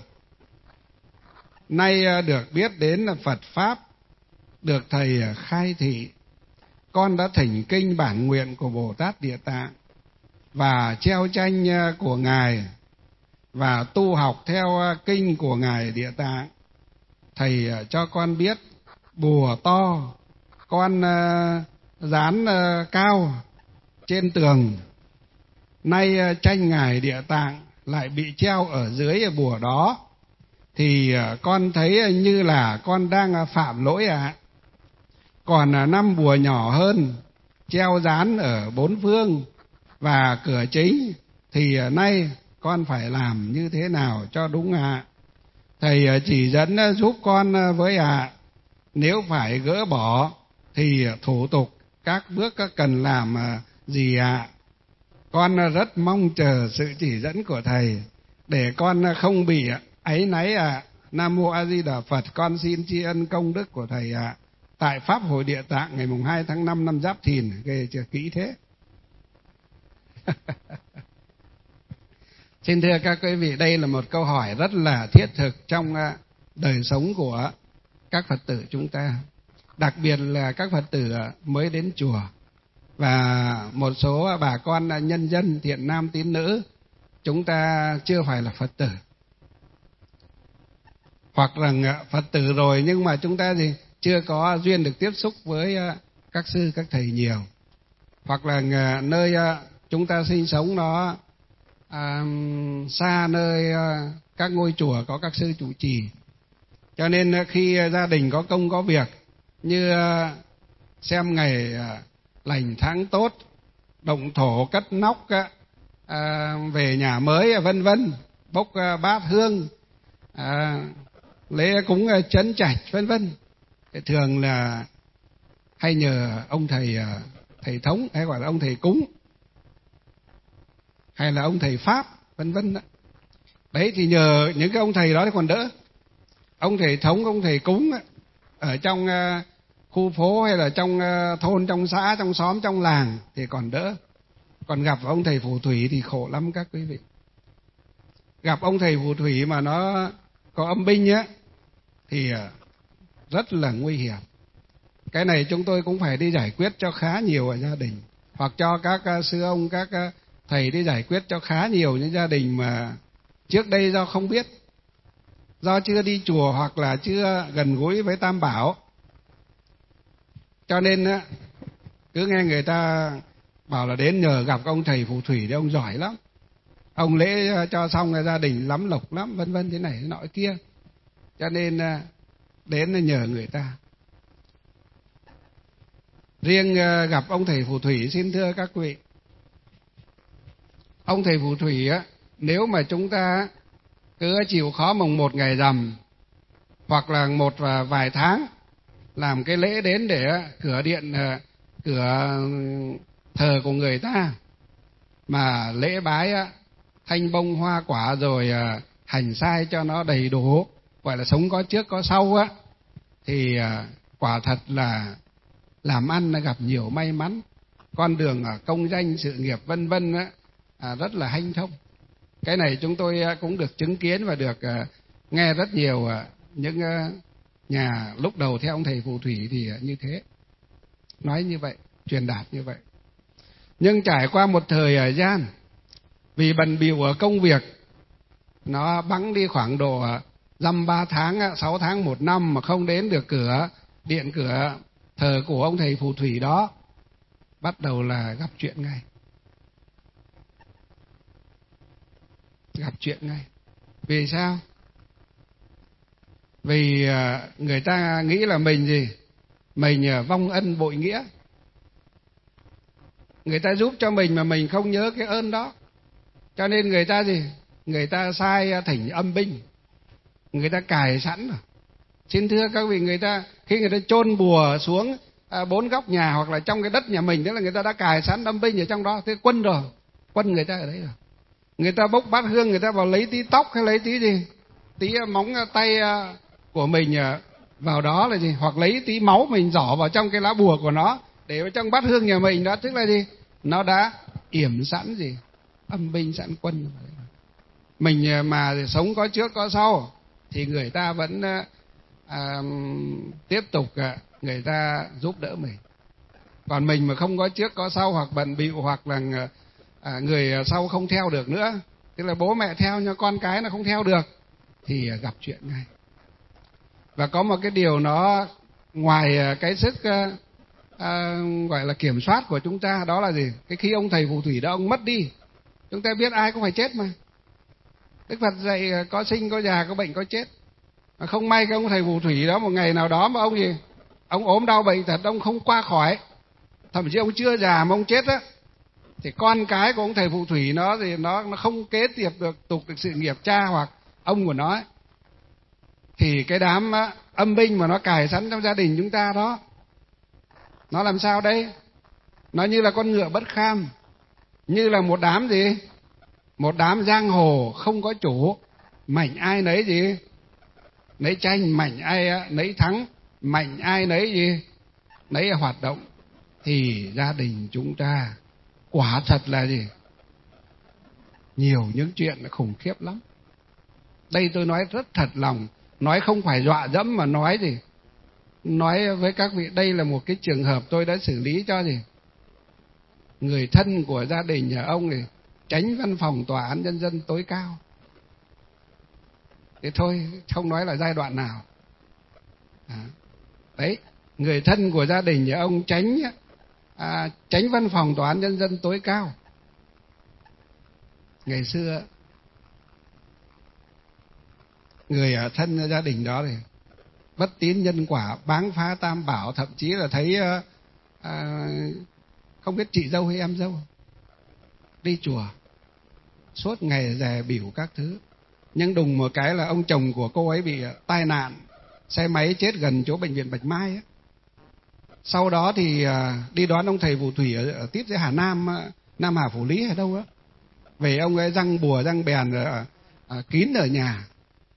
Nay được biết đến là Phật Pháp, được thầy khai thị, con đã thỉnh kinh bản nguyện của Bồ Tát Địa Tạng và treo tranh của Ngài và tu học theo kinh của Ngài Địa Tạng. Thầy cho con biết bùa to con dán cao trên tường, nay tranh Ngài Địa Tạng lại bị treo ở dưới bùa đó, thì con thấy như là con đang phạm lỗi ạ. À. Còn năm bùa nhỏ hơn treo dán ở bốn phương và cửa chính thì nay con phải làm như thế nào cho đúng ạ? À? Thầy chỉ dẫn giúp con với ạ. À. Nếu phải gỡ bỏ thì thủ tục các bước cần làm gì ạ? À? Con rất mong chờ sự chỉ dẫn của thầy để con không bị áy náy ạ. À. Nam Mô A Di Đà Phật. Con xin tri ân công đức của thầy ạ. À. Tại Pháp hội Địa Tạng ngày mùng hai tháng năm năm Giáp Thìn. Ghê chưa, kỹ thế. Xin thưa các quý vị, đây là một câu hỏi rất là thiết thực trong đời sống của các Phật tử chúng ta, đặc biệt là các Phật tử mới đến chùa và một số bà con nhân dân thiện nam tín nữ chúng ta chưa phải là Phật tử, hoặc là Phật tử rồi nhưng mà chúng ta gì chưa có duyên được tiếp xúc với các sư các thầy nhiều, hoặc là nơi chúng ta sinh sống nó à, xa nơi các ngôi chùa có các sư trụ trì, cho nên khi gia đình có công có việc như xem ngày lành tháng tốt, động thổ cất nóc, à, về nhà mới vân vân, bốc bát hương, à, lễ cúng trấn trạch vân vân, thường là hay nhờ ông thầy thầy Thống, hay gọi là ông thầy cúng, hay là ông thầy Pháp vân vân đó. Đấy thì nhờ những cái ông thầy đó thì còn đỡ. Ông thầy Thống, ông thầy cúng ở trong khu phố hay là trong thôn, trong xã, trong xóm, trong làng thì còn đỡ. Còn gặp ông thầy phù thủy thì khổ lắm các quý vị. Gặp ông thầy phù thủy mà nó có âm binh á thì rất là nguy hiểm. Cái này chúng tôi cũng phải đi giải quyết cho khá nhiều ở gia đình, hoặc cho các sư ông, các thầy đi giải quyết cho khá nhiều những gia đình mà trước đây do không biết, do chưa đi chùa hoặc là chưa gần gũi với Tam Bảo, cho nên cứ nghe người ta bảo là đến nhờ gặp ông thầy phù thủy thì ông giỏi lắm, ông lễ cho xong là gia đình lắm lộc lắm vân vân thế này thế nọ kia, cho nên đến nhờ người ta. Riêng gặp ông thầy phù thủy, xin thưa các vị, ông thầy phù thủy á, nếu mà chúng ta cứ chịu khó mồng một ngày rằm hoặc là một vài tháng làm cái lễ đến để cửa điện, cửa thờ của người ta, mà lễ bái á, thanh bông hoa quả rồi à, hành sai cho nó đầy đủ, gọi là sống có trước có sau á, thì à, quả thật là làm ăn là gặp nhiều may mắn, con đường ở công danh sự nghiệp vân vân á, à, rất là hanh thông. Cái này chúng tôi cũng được chứng kiến và được à, nghe rất nhiều à, những à, nhà lúc đầu theo ông thầy phù thủy thì à, như thế, nói như vậy, truyền đạt như vậy. Nhưng trải qua một thời gian, vì bận bịu ở công việc, nó bẵng đi khoảng độ dăm ba tháng, sáu tháng, một năm mà không đến được cửa điện cửa thờ của ông thầy phù thủy đó, bắt đầu là gặp chuyện ngay. Gặp chuyện ngay. Vì sao? Vì người ta nghĩ là mình gì? Mình vong ân bội nghĩa. Người ta giúp cho mình mà mình không nhớ cái ơn đó, cho nên người ta gì? Người ta sai thỉnh âm binh, người ta cài sẵn rồi. Xin thưa các vị, người ta khi người ta chôn bùa xuống à, bốn góc nhà hoặc là trong cái đất nhà mình, tức là người ta đã cài sẵn âm binh ở trong đó. Thế quân rồi, quân người ta ở đấy rồi. Người ta bốc bát hương, người ta vào lấy tí tóc hay lấy tí gì, tí móng tay của mình vào đó là gì, hoặc lấy tí máu mình giỏ vào trong cái lá bùa của nó để vào trong bát hương nhà mình đó, tức là gì? Nó đã yểm sẵn gì? Âm binh sẵn quân. Mình mà sống có trước có sau thì người ta vẫn à, tiếp tục người ta giúp đỡ mình. Còn mình mà không có trước có sau, hoặc bận bịu, hoặc là à, người sau không theo được nữa, tức là bố mẹ theo nhưng con cái nó không theo được, thì gặp chuyện ngay. Và có một cái điều nó ngoài cái sức à, à, gọi là kiểm soát của chúng ta, đó là gì? Cái khi ông thầy phù thủy đó ông mất đi, chúng ta biết ai cũng phải chết mà. Đức Phật dạy có sinh có già, có bệnh có chết. Mà không may cái ông thầy phù thủy đó một ngày nào đó mà ông gì, ông ốm đau bệnh tật, ông không qua khỏi, thậm chí ông chưa già mà ông chết á, thì con cái của ông thầy phù thủy nó thì nó nó không kế tiếp được tục được sự nghiệp cha hoặc ông của nó ấy. Thì cái đám âm binh mà nó cài sẵn trong gia đình chúng ta đó, nó làm sao đây? Nó như là con ngựa bất kham, như là một đám gì? Một đám giang hồ không có chủ, mạnh ai nấy gì? Nấy tranh, mạnh ai nấy thắng, mạnh ai nấy gì? Nấy hoạt động. Thì gia đình chúng ta quả thật là gì? Nhiều những chuyện là khủng khiếp lắm. Đây tôi nói rất thật lòng, nói không phải dọa dẫm mà nói gì? Nói với các vị, đây là một cái trường hợp tôi đã xử lý cho gì? Người thân của gia đình nhà ông này, chánh văn phòng tòa án nhân dân tối cao. Thế thôi, không nói là giai đoạn nào. À, đấy, người thân của gia đình nhà ông chánh à, chánh văn phòng tòa án nhân dân tối cao. Ngày xưa người ở thân gia đình đó thì bất tín nhân quả, báng phá tam bảo, thậm chí là thấy à, à, không biết chị dâu hay em dâu đi chùa suốt ngày dè bỉu các thứ. Nhưng đùng một cái là ông chồng của cô ấy bị tai nạn xe máy chết gần chỗ bệnh viện Bạch Mai ấy. Sau đó thì đi đón ông thầy phù thủy ở, ở tiếp dưới Hà Nam, Nam Hà Phủ Lý hay đâu đó, về ông ấy răng bùa răng bèn ở, ở, kín ở nhà,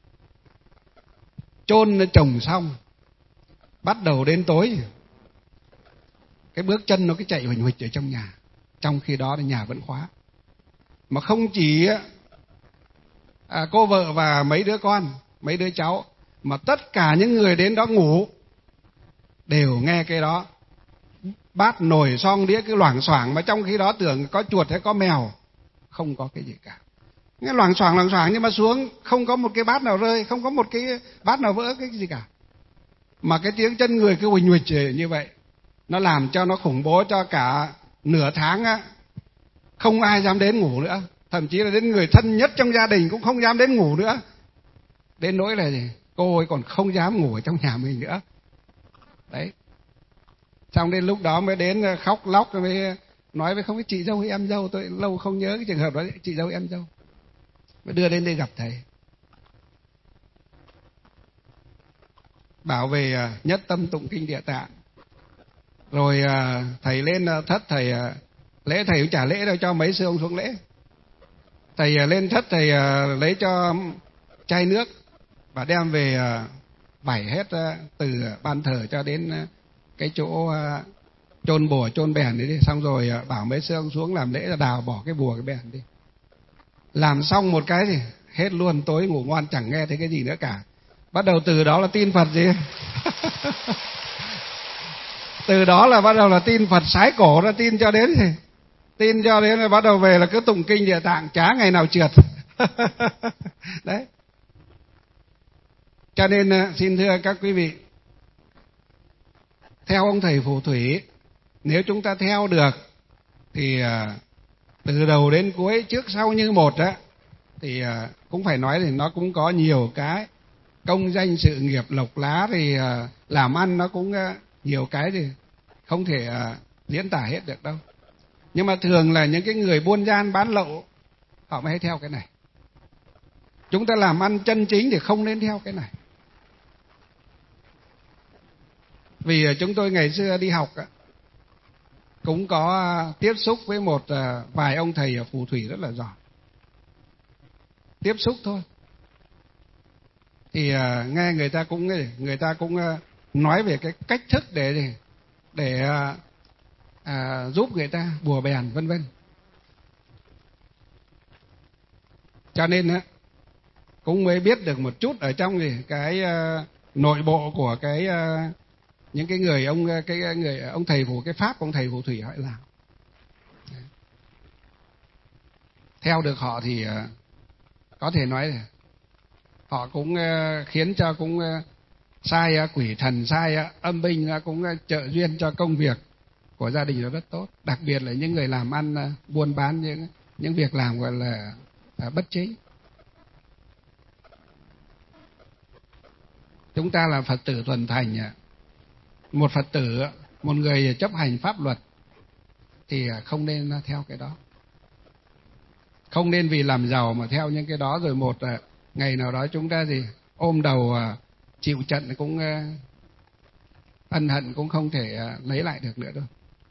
chôn chồng xong, bắt đầu đến tối cái bước chân nó cứ chạy huỳnh huỳnh ở trong nhà, trong khi đó thì nhà vẫn khóa. Mà không chỉ à, cô vợ và mấy đứa con, mấy đứa cháu, mà tất cả những người đến đó ngủ đều nghe cái đó, bát nồi son đĩa cứ loảng xoảng, mà trong khi đó tưởng có chuột hay có mèo, không có cái gì cả. Nghe loảng xoảng loảng xoảng nhưng mà xuống không có một cái bát nào rơi, không có một cái bát nào vỡ cái gì cả. Mà cái tiếng chân người cứ huỳnh huỳnh như vậy, nó làm cho nó khủng bố cho cả nửa tháng á, không ai dám đến ngủ nữa. Thậm chí là đến người thân nhất trong gia đình cũng không dám đến ngủ nữa. Đến nỗi là gì? Cô ấy còn không dám ngủ ở trong nhà mình nữa. Đấy. Xong đến lúc đó mới đến khóc lóc, mới nói với không biết chị dâu hay em dâu, tôi lâu không nhớ cái trường hợp đó, chị dâu em dâu. Mới đưa đến đây gặp thầy. Bảo về nhất tâm tụng kinh Địa Tạng. Rồi thầy lên thất, thầy Lễ thầy cũng chả lễ đâu, cho mấy sư ông xuống lễ. Thầy lên thất, thầy lấy cho chai nước và đem về vẩy hết từ ban thờ cho đến cái chỗ chôn bùa chôn bèn đấy đi. Xong rồi bảo mấy sư ông xuống làm lễ là đào bỏ cái bùa cái bèn đi. Làm xong một cái thì hết luôn, tối ngủ ngon chẳng nghe thấy cái gì nữa cả. Bắt đầu từ đó là tin Phật gì từ đó là bắt đầu là tin Phật sái cổ ra, tin cho đến thì tin cho đến là bắt đầu về là cứ tụng kinh Địa Tạng, chả ngày nào trượt. Đấy. Cho nên xin thưa các quý vị, theo ông thầy phù thủy, nếu chúng ta theo được thì từ đầu đến cuối, trước sau như một á, thì cũng phải nói thì nó cũng có nhiều cái công danh sự nghiệp lộc lá, thì làm ăn nó cũng nhiều cái thì không thể diễn tả hết được đâu. Nhưng mà thường là những cái người buôn gian bán lậu họ mới hay theo cái này. Chúng ta làm ăn chân chính thì không nên theo cái này. Vì chúng tôi ngày xưa đi học cũng có tiếp xúc với một vài ông thầy phù thủy rất là giỏi. Tiếp xúc thôi thì nghe người ta cũng người ta cũng nói về cái cách thức để để à, giúp người ta bùa bèn vân vân. Cho nên á cũng mới biết được một chút ở trong gì cái uh, nội bộ của cái uh, những cái người ông cái người ông thầy phù cái pháp ông thầy phù thủy họ làm. Theo được họ thì uh, có thể nói là họ cũng uh, khiến cho cũng uh, sai uh, quỷ thần, sai uh, âm binh uh, cũng uh, trợ duyên cho công việc của gia đình nó rất tốt. Đặc biệt là những người làm ăn uh, buôn bán những những việc làm gọi là uh, bất chính. Chúng ta là Phật tử thuần thành, một Phật tử, một người chấp hành pháp luật thì không nên theo cái đó. Không nên vì làm giàu mà theo những cái đó, rồi một ngày nào đó chúng ta thì ôm đầu chịu trận cũng ân hận cũng không thể lấy lại được nữa đâu.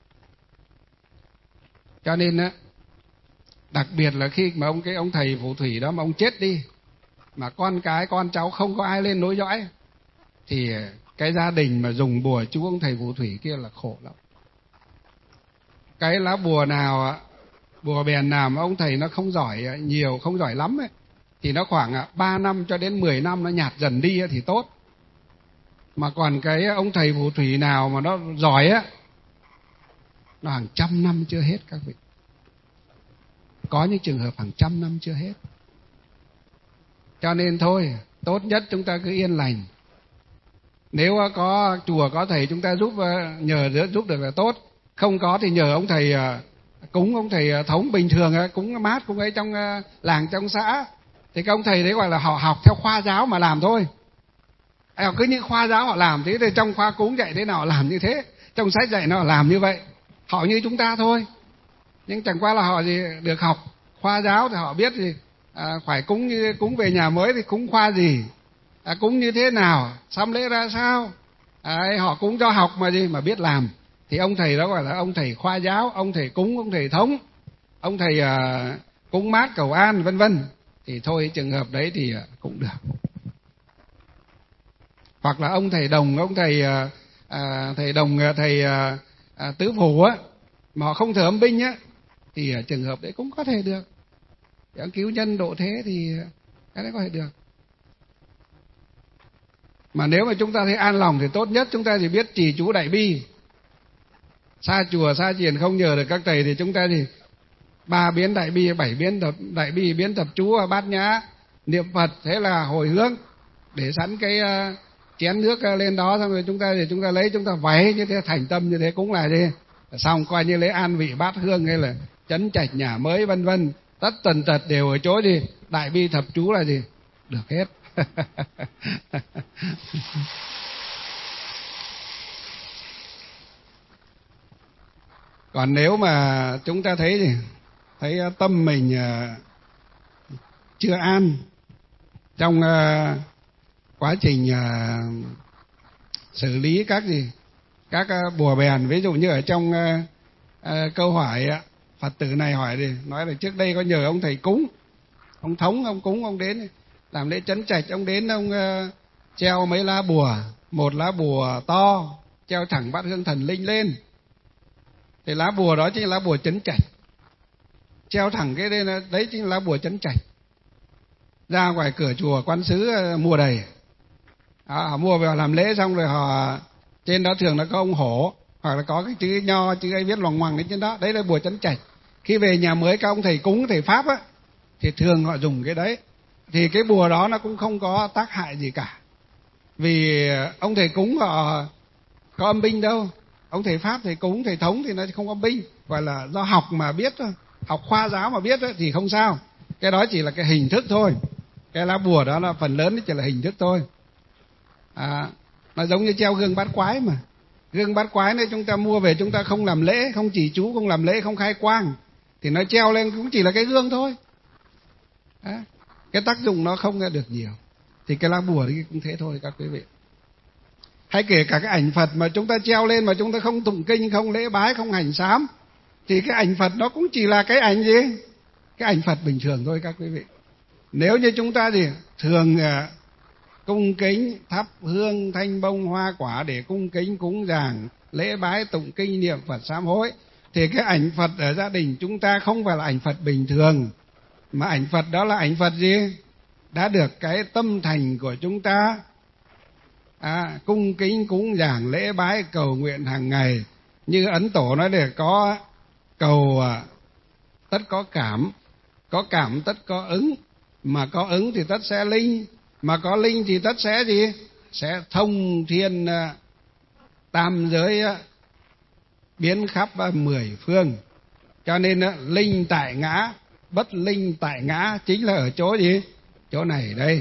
Cho nên á, đặc biệt là khi mà ông cái ông thầy phù thủy đó mà ông chết đi, mà con cái con cháu không có ai lên nối dõi, thì cái gia đình mà dùng bùa chú ông thầy phù thủy kia là khổ lắm. Cái lá bùa nào, bùa bèn nào mà ông thầy nó không giỏi nhiều, không giỏi lắm ấy, thì nó khoảng ba năm cho đến mười năm nó nhạt dần đi thì tốt. Mà còn cái ông thầy phù thủy nào mà nó giỏi á, nó hàng trăm năm chưa hết các vị. Có những trường hợp hàng trăm năm chưa hết. Cho nên thôi, tốt nhất chúng ta cứ yên lành. Nếu có chùa có thầy chúng ta giúp, nhờ giúp được là tốt. Không có thì nhờ ông thầy cúng, ông thầy thống bình thường cúng mát cũng ấy trong làng trong xã. Thì các ông thầy đấy gọi là họ học theo khoa giáo mà làm thôi. Họ cứ như khoa giáo họ làm thế, thì trong khoa cúng dạy thế nào họ làm như thế, trong sách dạy nó làm như vậy. Họ như chúng ta thôi. Nhưng chẳng qua là họ gì được học khoa giáo thì họ biết gì à, phải cúng như cúng về nhà mới thì cúng khoa gì, à, cúng như thế nào, sắm lễ ra sao, à, họ cúng cho học mà gì mà biết làm. Thì ông thầy đó gọi là ông thầy khoa giáo, ông thầy cúng, ông thầy thống, ông thầy à, cúng mát cầu an vân vân. Thì thôi trường hợp đấy thì cũng được. Hoặc là ông thầy đồng, ông thầy à, thầy đồng thầy à, à, tứ phủ á, mà họ không thờ âm binh á, thì trường hợp đấy cũng có thể được. Để cứu nhân độ thế thì cái đấy có thể được. Mà nếu mà chúng ta thấy an lòng thì tốt nhất chúng ta chỉ biết trì chú đại bi. Xa chùa xa chiền không nhờ được các thầy thì chúng ta thì ba biến đại bi, bảy biến tập đại bi, biến tập chú bát nhã, niệm Phật, thế là hồi hướng, để sẵn cái uh, chén nước lên đó, xong rồi chúng ta thì chúng ta lấy, chúng ta vái như thế, thành tâm như thế cũng là gì, xong coi như lấy an vị bát hương hay là chấn trạch nhà mới vân vân, tất tần tật đều ở chỗ gì đại bi thập chú là gì được hết. Còn nếu mà chúng ta thấy gì thấy tâm mình chưa an trong quá trình xử lý các gì các bùa bèn, ví dụ như ở trong câu hỏi Phật tử này hỏi thì nói là trước đây có nhờ ông thầy cúng, ông thống, ông cúng, ông đến làm lễ trấn trạch, ông đến ông uh, treo mấy lá bùa, một lá bùa to treo thẳng bát hương thần linh lên, thì lá bùa đó chính là lá bùa trấn trạch, treo thẳng cái đây, đấy chính là lá bùa trấn trạch. Ra ngoài cửa chùa quan sứ uh, mua đầy, đó, họ mua về họ làm lễ xong rồi họ trên đó thường là có ông hổ hoặc là có cái chữ nho, chữ ấy viết loằng ngoằng lên trên đó, đấy là bùa trấn trạch. Khi về nhà mới các ông thầy cúng, thầy pháp á, thì thường họ dùng cái đấy. Thì cái bùa đó nó cũng không có tác hại gì cả, vì ông thầy cúng họ có âm binh đâu. Ông thầy pháp, thầy cúng, thầy thống thì nó không có binh, gọi là do học mà biết thôi, học khoa giáo mà biết ấy, thì không sao. Cái đó chỉ là cái hình thức thôi, cái lá bùa đó là phần lớn chỉ là hình thức thôi. À, nó giống như treo gương bát quái mà. Gương bát quái này chúng ta mua về chúng ta không làm lễ, không trì chú, không làm lễ, không khai quang, thì nó treo lên cũng chỉ là cái gương thôi. Đó. Cái tác dụng nó không được nhiều. Thì cái lá bùa thì cũng thế thôi các quý vị. Hay kể cả cái ảnh Phật mà chúng ta treo lên mà chúng ta không tụng kinh, không lễ bái, không hành sám, thì cái ảnh Phật nó cũng chỉ là cái ảnh gì? Cái ảnh Phật bình thường thôi các quý vị. Nếu như chúng ta gì thường cung kính thắp hương thanh bông hoa quả để cung kính cúng dường, lễ bái tụng kinh niệm Phật sám hối, thì cái ảnh Phật ở gia đình chúng ta không phải là ảnh Phật bình thường, mà ảnh Phật đó là ảnh Phật gì? Đã được cái tâm thành của chúng ta à, cung kính cúng dường lễ bái cầu nguyện hàng ngày. Như Ấn Tổ nói để có cầu tất có cảm, có cảm tất có ứng, mà có ứng thì tất sẽ linh, mà có linh thì tất sẽ gì? Sẽ thông thiên tam giới, biến khắp mười phương. Cho nên linh tại ngã, bất linh tại ngã chính là ở chỗ gì? Chỗ này đây.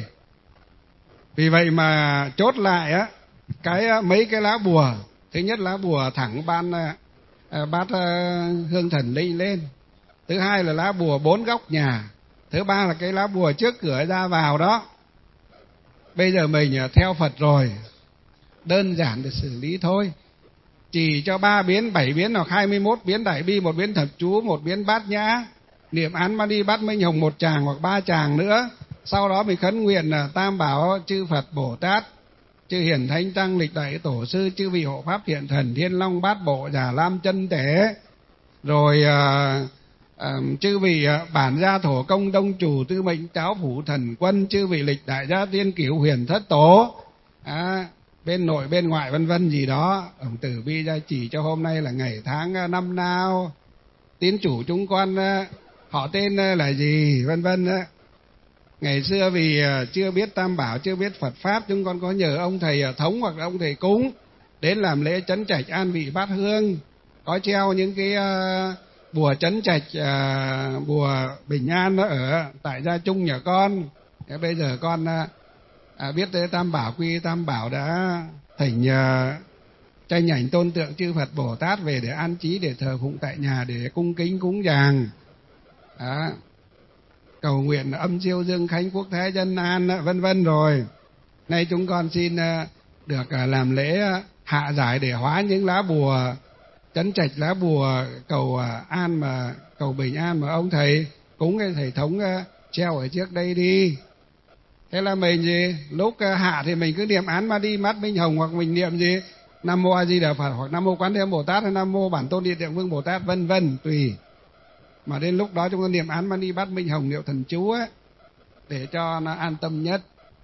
Vì vậy mà chốt lại á, cái mấy cái lá bùa, thứ nhất lá bùa thẳng ban bát hương thần linh lên, thứ hai là lá bùa bốn góc nhà, thứ ba là cái lá bùa trước cửa ra vào đó. Bây giờ mình theo Phật rồi, đơn giản để xử lý thôi. Chỉ cho ba biến, bảy biến hoặc hai mươi mốt biến đại bi, một biến thập chú, một biến bát nhã, niệm án mani bát minh hồng một tràng hoặc ba tràng nữa. Sau đó mình khấn nguyện là tam bảo chư Phật Bồ Tát, chư hiển thánh tăng lịch đại tổ sư, chư vị hộ pháp hiện thần thiên long bát bộ già lam chân thể, rồi à, à, chư vị à, bản gia thổ công đông chủ tư mệnh cháo phủ thần quân, chư vị lịch đại gia tiên cửu huyền thất tổ, à, bên nội bên ngoại vân vân gì đó. Ông tử bi gia chỉ cho hôm nay là ngày tháng năm nào, tín chủ chúng con họ tên là gì vân vân. Ngày xưa vì chưa biết tam bảo, chưa biết Phật pháp, chúng con có nhờ ông thầy thống hoặc là ông thầy cúng đến làm lễ trấn trạch an vị bát hương, có treo những cái bùa trấn trạch, bùa bình an nó ở tại gia chung nhà con. Thế bây giờ con à, biết tới tam bảo, quy tam bảo đã thỉnh uh, tranh ảnh tôn tượng chư Phật Bồ Tát về để an trí, để thờ phụng tại nhà, để cung kính cúng dường, đó, cầu nguyện âm siêu dương khánh quốc thái dân an vân vân. Rồi nay chúng con xin uh, được uh, làm lễ uh, hạ giải để hóa những lá bùa trấn trạch, lá bùa cầu uh, an mà cầu bình an mà ông thầy cúng, cái thầy thống uh, treo ở trước đây đi. Thế là mình gì lúc hạ thì mình cứ niệm án ma đi mắt minh hồng, hoặc mình niệm gì Nam Mô A Di Đà Phật, hoặc Nam Mô Quán Thế Âm Bồ Tát, hay Nam Mô Bản Tôn Địa Tạng Vương Bồ Tát vân vân tùy. Mà đến lúc đó chúng ta niệm án ma đi bát minh hồng, niệm thần chú ấy, để cho nó an tâm nhất.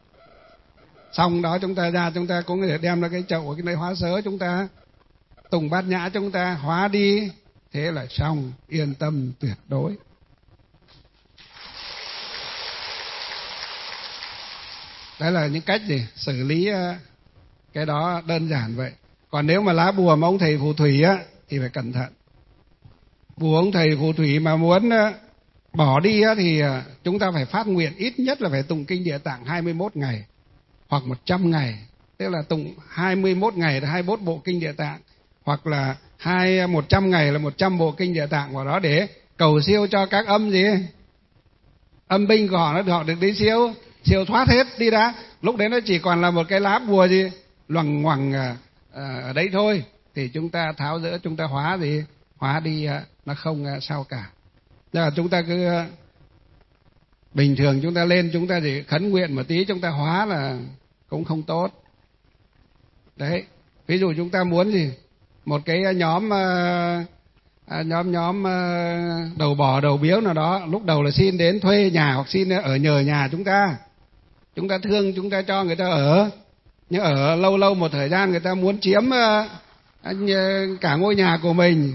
Xong đó chúng ta ra, chúng ta cũng có thể đem ra cái chậu ở cái nơi hóa sớ, chúng ta tùng bát nhã, chúng ta hóa đi, thế là xong, yên tâm tuyệt đối. Đấy là những cách gì xử lý cái đó đơn giản vậy. Còn nếu mà lá bùa mà ông thầy phù thủy á thì phải cẩn thận. Bùa ông thầy phù thủy mà muốn bỏ đi á thì chúng ta phải phát nguyện ít nhất là phải tụng kinh Địa Tạng hai mươi mốt ngày hoặc một trăm ngày. Tức là tụng hai mươi mốt ngày là hai mươi mốt bộ kinh Địa Tạng, hoặc là hai một trăm ngày là một trăm bộ kinh Địa Tạng vào đó để cầu siêu cho các âm gì âm binh của họ nó họ được đi siêu siêu thoát hết đi đã. Lúc đấy nó chỉ còn là một cái lá bùa gì loằng ngoằng ở đấy thôi, thì chúng ta tháo dỡ, chúng ta hóa gì hóa đi nó không sao cả. Nên là chúng ta cứ bình thường chúng ta lên, chúng ta chỉ khấn nguyện một tí, chúng ta hóa là cũng không tốt. Đấy, ví dụ chúng ta muốn gì, một cái nhóm uh, nhóm nhóm uh, đầu bò đầu biếu nào đó, lúc đầu là xin đến thuê nhà hoặc xin ở nhờ nhà chúng ta, chúng ta thương chúng ta cho người ta ở, nhưng ở lâu lâu một thời gian người ta muốn chiếm uh, cả ngôi nhà của mình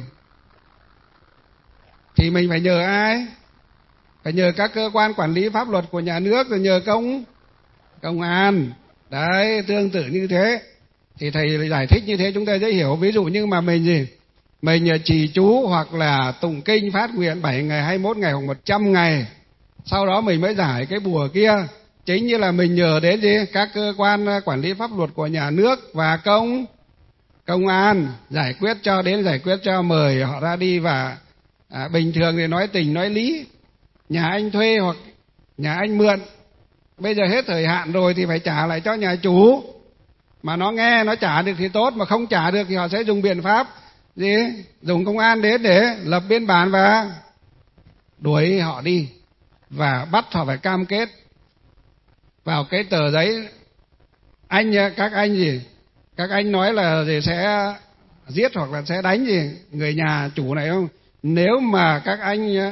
thì mình phải nhờ ai? Phải nhờ các cơ quan quản lý pháp luật của nhà nước, rồi nhờ công công an. Đấy, tương tự như thế. Thì thầy giải thích như thế chúng ta dễ hiểu. Ví dụ như mà mình gì, mình trì chú hoặc là tụng kinh phát nguyện bảy ngày, hai mươi mốt ngày hoặc một trăm ngày, sau đó mình mới giải cái bùa kia, chính như là mình nhờ đến gì, các cơ quan quản lý pháp luật của nhà nước và công công an giải quyết cho, đến giải quyết cho, mời họ ra đi. Và à, bình thường thì nói tình nói lý, nhà anh thuê hoặc nhà anh mượn, bây giờ hết thời hạn rồi thì phải trả lại cho nhà chủ. Mà nó nghe nó trả được thì tốt, mà không trả được thì họ sẽ dùng biện pháp gì, dùng công an đến để lập biên bản và đuổi họ đi, và bắt họ phải cam kết vào cái tờ giấy. Anh các anh gì các anh nói là gì sẽ giết hoặc là sẽ đánh gì người nhà chủ này không? Nếu mà các anh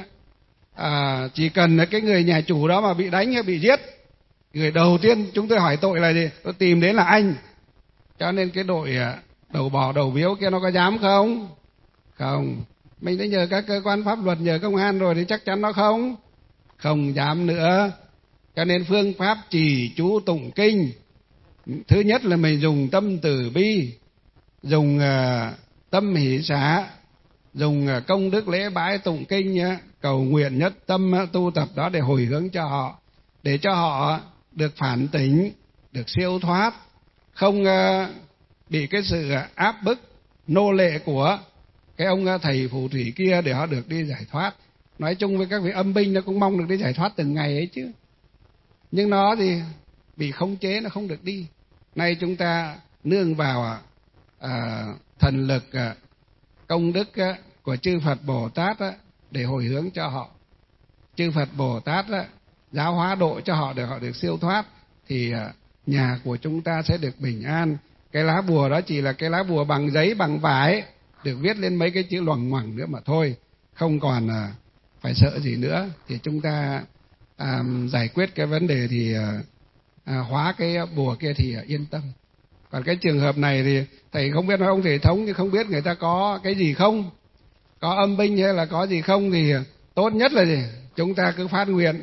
à, chỉ cần cái người nhà chủ đó mà bị đánh hay bị giết, người đầu tiên chúng tôi hỏi tội là gì? Tôi tìm đến là anh. Cho nên cái đội đầu bò đầu biếu kia nó có dám không? Không. Mình đã nhờ các cơ quan pháp luật, nhờ công an rồi thì chắc chắn nó không không dám nữa. Cho nên phương pháp trì chú tụng kinh, thứ nhất là mình dùng tâm từ bi, dùng uh, tâm hỷ xả, dùng uh, công đức lễ bái tụng kinh, uh, cầu nguyện nhất tâm uh, tu tập đó để hồi hướng cho họ, để cho họ được phản tỉnh, được siêu thoát, không uh, bị cái sự áp bức nô lệ của cái ông uh, thầy phù thủy kia để họ được đi giải thoát. Nói chung với các vị âm binh nó cũng mong được đi giải thoát từng ngày ấy chứ, nhưng nó thì bị khống chế, nó không được đi. Nay chúng ta nương vào à, thần lực, à, công đức à, của chư Phật Bồ Tát à, để hồi hướng cho họ. Chư Phật Bồ Tát à, giáo hóa độ cho họ để họ được siêu thoát, thì à, nhà của chúng ta sẽ được bình an. Cái lá bùa đó chỉ là cái lá bùa bằng giấy, bằng vải, được viết lên mấy cái chữ loằng ngoằng nữa mà thôi, không còn à, phải sợ gì nữa. Thì chúng ta à, giải quyết cái vấn đề thì à, à, hóa cái bùa kia thì à, yên tâm. Còn cái trường hợp này thì thầy không biết nói ông thể thống, nhưng không biết người ta có cái gì không, có âm binh hay là có gì không, thì tốt nhất là gì, chúng ta cứ phát nguyện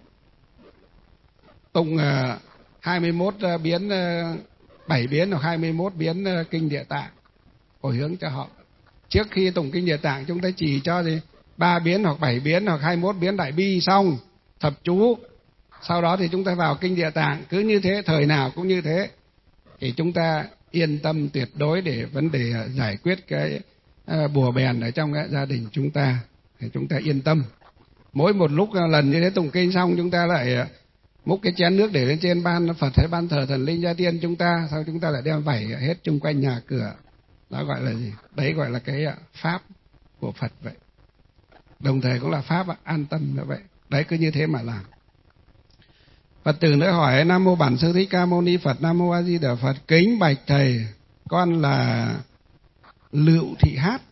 tụng uh, hai mươi mốt uh, biến uh, bảy biến hoặc hai mươi mốt biến uh, kinh Địa Tạng hồi hướng cho họ. Trước khi tụng kinh Địa Tạng chúng ta chỉ cho gì ba biến hoặc bảy biến hoặc hai mươi mốt biến Đại Bi xong thập chú, sau đó thì chúng ta vào kinh Địa Tạng, cứ như thế, thời nào cũng như thế, thì chúng ta yên tâm tuyệt đối để vấn đề giải quyết cái uh, bùa bèn ở trong cái gia đình chúng ta, thì chúng ta yên tâm. Mỗi một lúc lần như thế tụng kinh xong, chúng ta lại múc cái chén nước để lên trên ban Phật hay ban thờ thần linh gia tiên chúng ta, sau chúng ta lại đem vẩy hết chung quanh nhà cửa. Đó gọi là gì? Đấy gọi là cái pháp của Phật vậy. Đồng thời cũng là pháp an tâm như vậy. Đấy, cứ như thế mà làm. Phật tử nữa hỏi: Nam mô Bản Sư Thích Ca Mâu Ni Phật. Nam mô A Di Đà Phật. Kính bạch thầy, con là Lựu Thị Hát,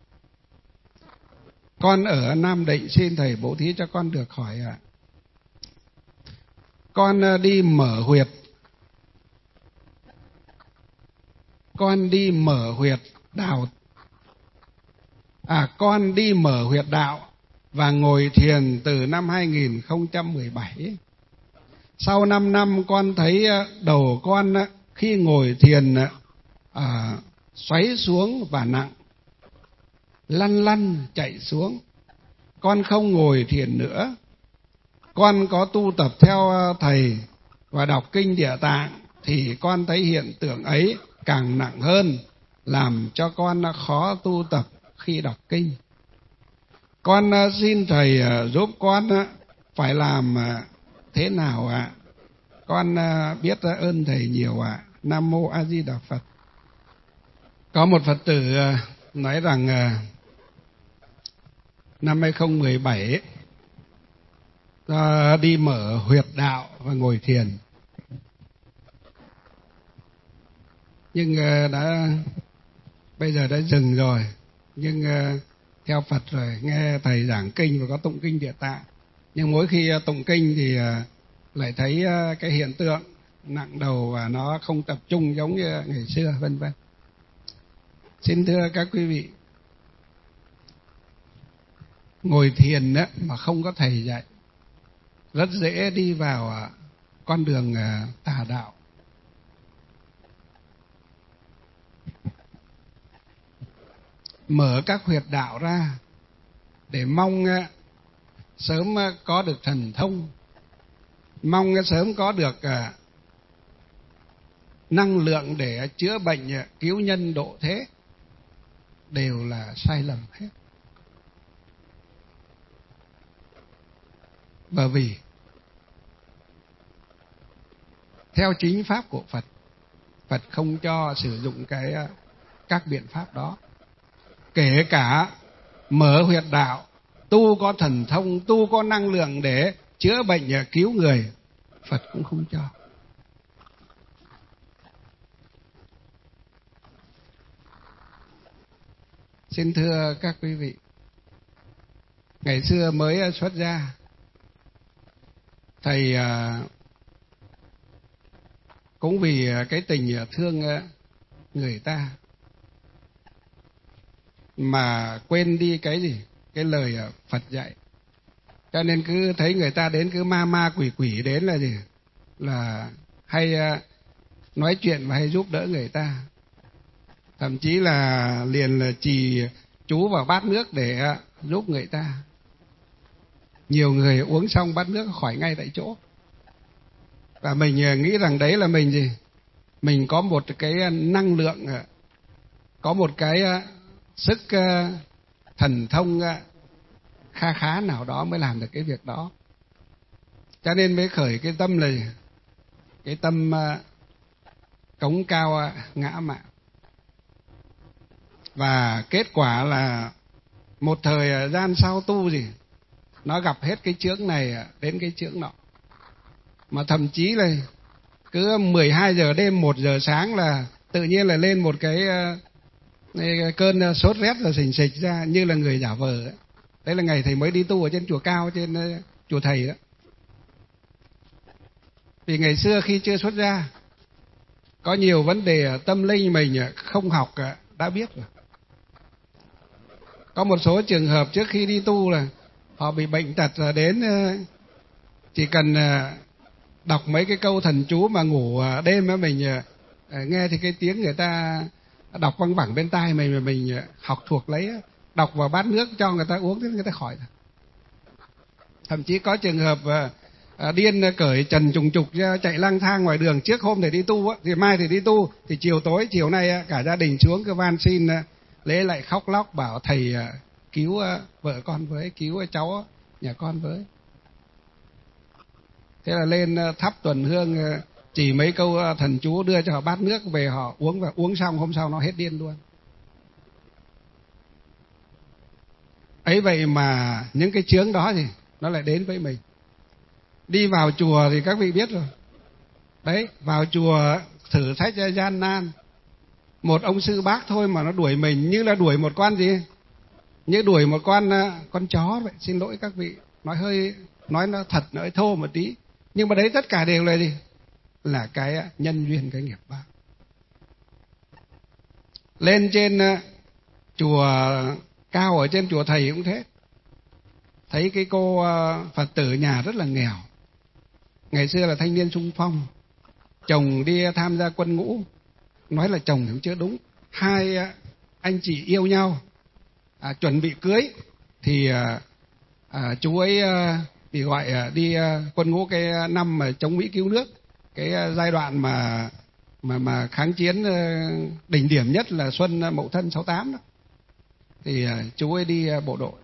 con ở Nam Định, xin thầy bố thí cho con được hỏi ạ. Con đi mở huyệt, con đi mở huyệt đạo, à con đi mở huyệt đạo và ngồi thiền từ năm hai nghìn không trăm mười bảy. Sau năm năm con thấy đầu con khi ngồi thiền à, xoáy xuống và nặng, lăn lăn chạy xuống. Con không ngồi thiền nữa. Con có tu tập theo thầy và đọc kinh Địa Tạng thì con thấy hiện tượng ấy càng nặng hơn, làm cho con khó tu tập khi đọc kinh. Con xin thầy giúp con phải làm thế nào ạ? Con biết ơn thầy nhiều ạ. Nam mô A Di Đà Phật. Có một Phật tử nói rằng năm hai không một bảy ta đi mở huyệt đạo và ngồi thiền, nhưng đã bây giờ đã dừng rồi. Nhưng theo Phật rồi, nghe thầy giảng kinh và có tụng kinh Địa Tạng, nhưng mỗi khi tụng kinh thì lại thấy cái hiện tượng nặng đầu và nó không tập trung giống như ngày xưa, vân vân. Xin thưa các quý vị, ngồi thiền á, mà không có thầy dạy rất dễ đi vào con đường tà đạo. Mở các huyệt đạo ra để mong sớm có được thần thông, mong sớm có được năng lượng để chữa bệnh, cứu nhân độ thế, đều là sai lầm hết. Bởi vì theo chính pháp của Phật, Phật không cho sử dụng cái các biện pháp đó. Kể cả mở huyệt đạo, tu có thần thông, tu có năng lượng để chữa bệnh cứu người, Phật cũng không cho. Xin thưa các quý vị, ngày xưa mới xuất gia, thầy cũng vì cái tình thương người ta mà quên đi cái gì? Cái lời Phật dạy. Cho nên cứ thấy người ta đến cứ ma ma quỷ quỷ đến là gì? Là hay nói chuyện và hay giúp đỡ người ta. Thậm chí là liền là trì chú vào bát nước để giúp người ta. Nhiều người uống xong bát nước khỏi ngay tại chỗ. Và mình nghĩ rằng đấy là mình gì? Mình có một cái năng lượng, có một cái sức thần thông kha khá nào đó mới làm được cái việc đó. Cho nên mới khởi cái tâm là cái tâm cống cao ngã mạn. Và kết quả là một thời gian sau tu gì, nó gặp hết cái chướng này đến cái chướng nọ. Mà thậm chí là cứ mười hai giờ đêm, một giờ sáng là tự nhiên là lên một cái, cái cơn sốt rét rồi xình xịch ra như là người giả vờ ấy. Đấy là ngày thầy mới đi tu ở trên chùa Cao, trên chùa thầy đó. Vì ngày xưa khi chưa xuất gia, có nhiều vấn đề tâm linh mình không học đã biết rồi. Có một số trường hợp trước khi đi tu là họ bị bệnh tật rồi đến, chỉ cần đọc mấy cái câu thần chú mà ngủ đêm á, mình nghe thì cái tiếng người ta đọc văng vẳng bên tai mình, mà mình học thuộc lấy, đọc vào bát nước cho người ta uống thì người ta khỏi rồi. Thậm chí có trường hợp à, điên cởi trần trùng trục chạy lang thang ngoài đường, trước hôm thì đi tu á, thì mai thì đi tu, thì chiều tối chiều nay cả gia đình xuống cứ van xin lễ lại khóc lóc bảo thầy cứu vợ con với, cứu cháu nhà con với. Thế là lên thắp tuần hương, chỉ mấy câu thần chú đưa cho họ bát nước về, họ uống, và uống xong hôm sau nó hết điên luôn. Ấy vậy mà những cái chướng đó thì nó lại đến với mình. Đi vào chùa thì các vị biết rồi. Đấy, vào chùa thử thách gian nan. Một ông sư bác thôi mà nó đuổi mình như là đuổi một con gì? Như đuổi một con con chó vậy. Xin lỗi các vị, nói hơi nói nó thật, nó hơi thô một tí. Nhưng mà đấy tất cả đều là gì? Là cái nhân duyên, cái nghiệp báo. Lên trên chùa Cao, ở trên chùa thầy cũng thế. Thấy cái cô Phật tử nhà rất là nghèo. Ngày xưa là thanh niên xung phong, chồng đi tham gia quân ngũ. Nói là chồng cũng chưa đúng. Hai anh chị yêu nhau, à, chuẩn bị cưới. Thì à, à, chú ấy à, bị gọi à, đi à, quân ngũ cái năm mà chống Mỹ cứu nước. Cái à, giai đoạn mà mà mà kháng chiến à, đỉnh điểm nhất là xuân Mậu Thân sáu tám đó. Thì à, chú ấy đi à, bộ đội.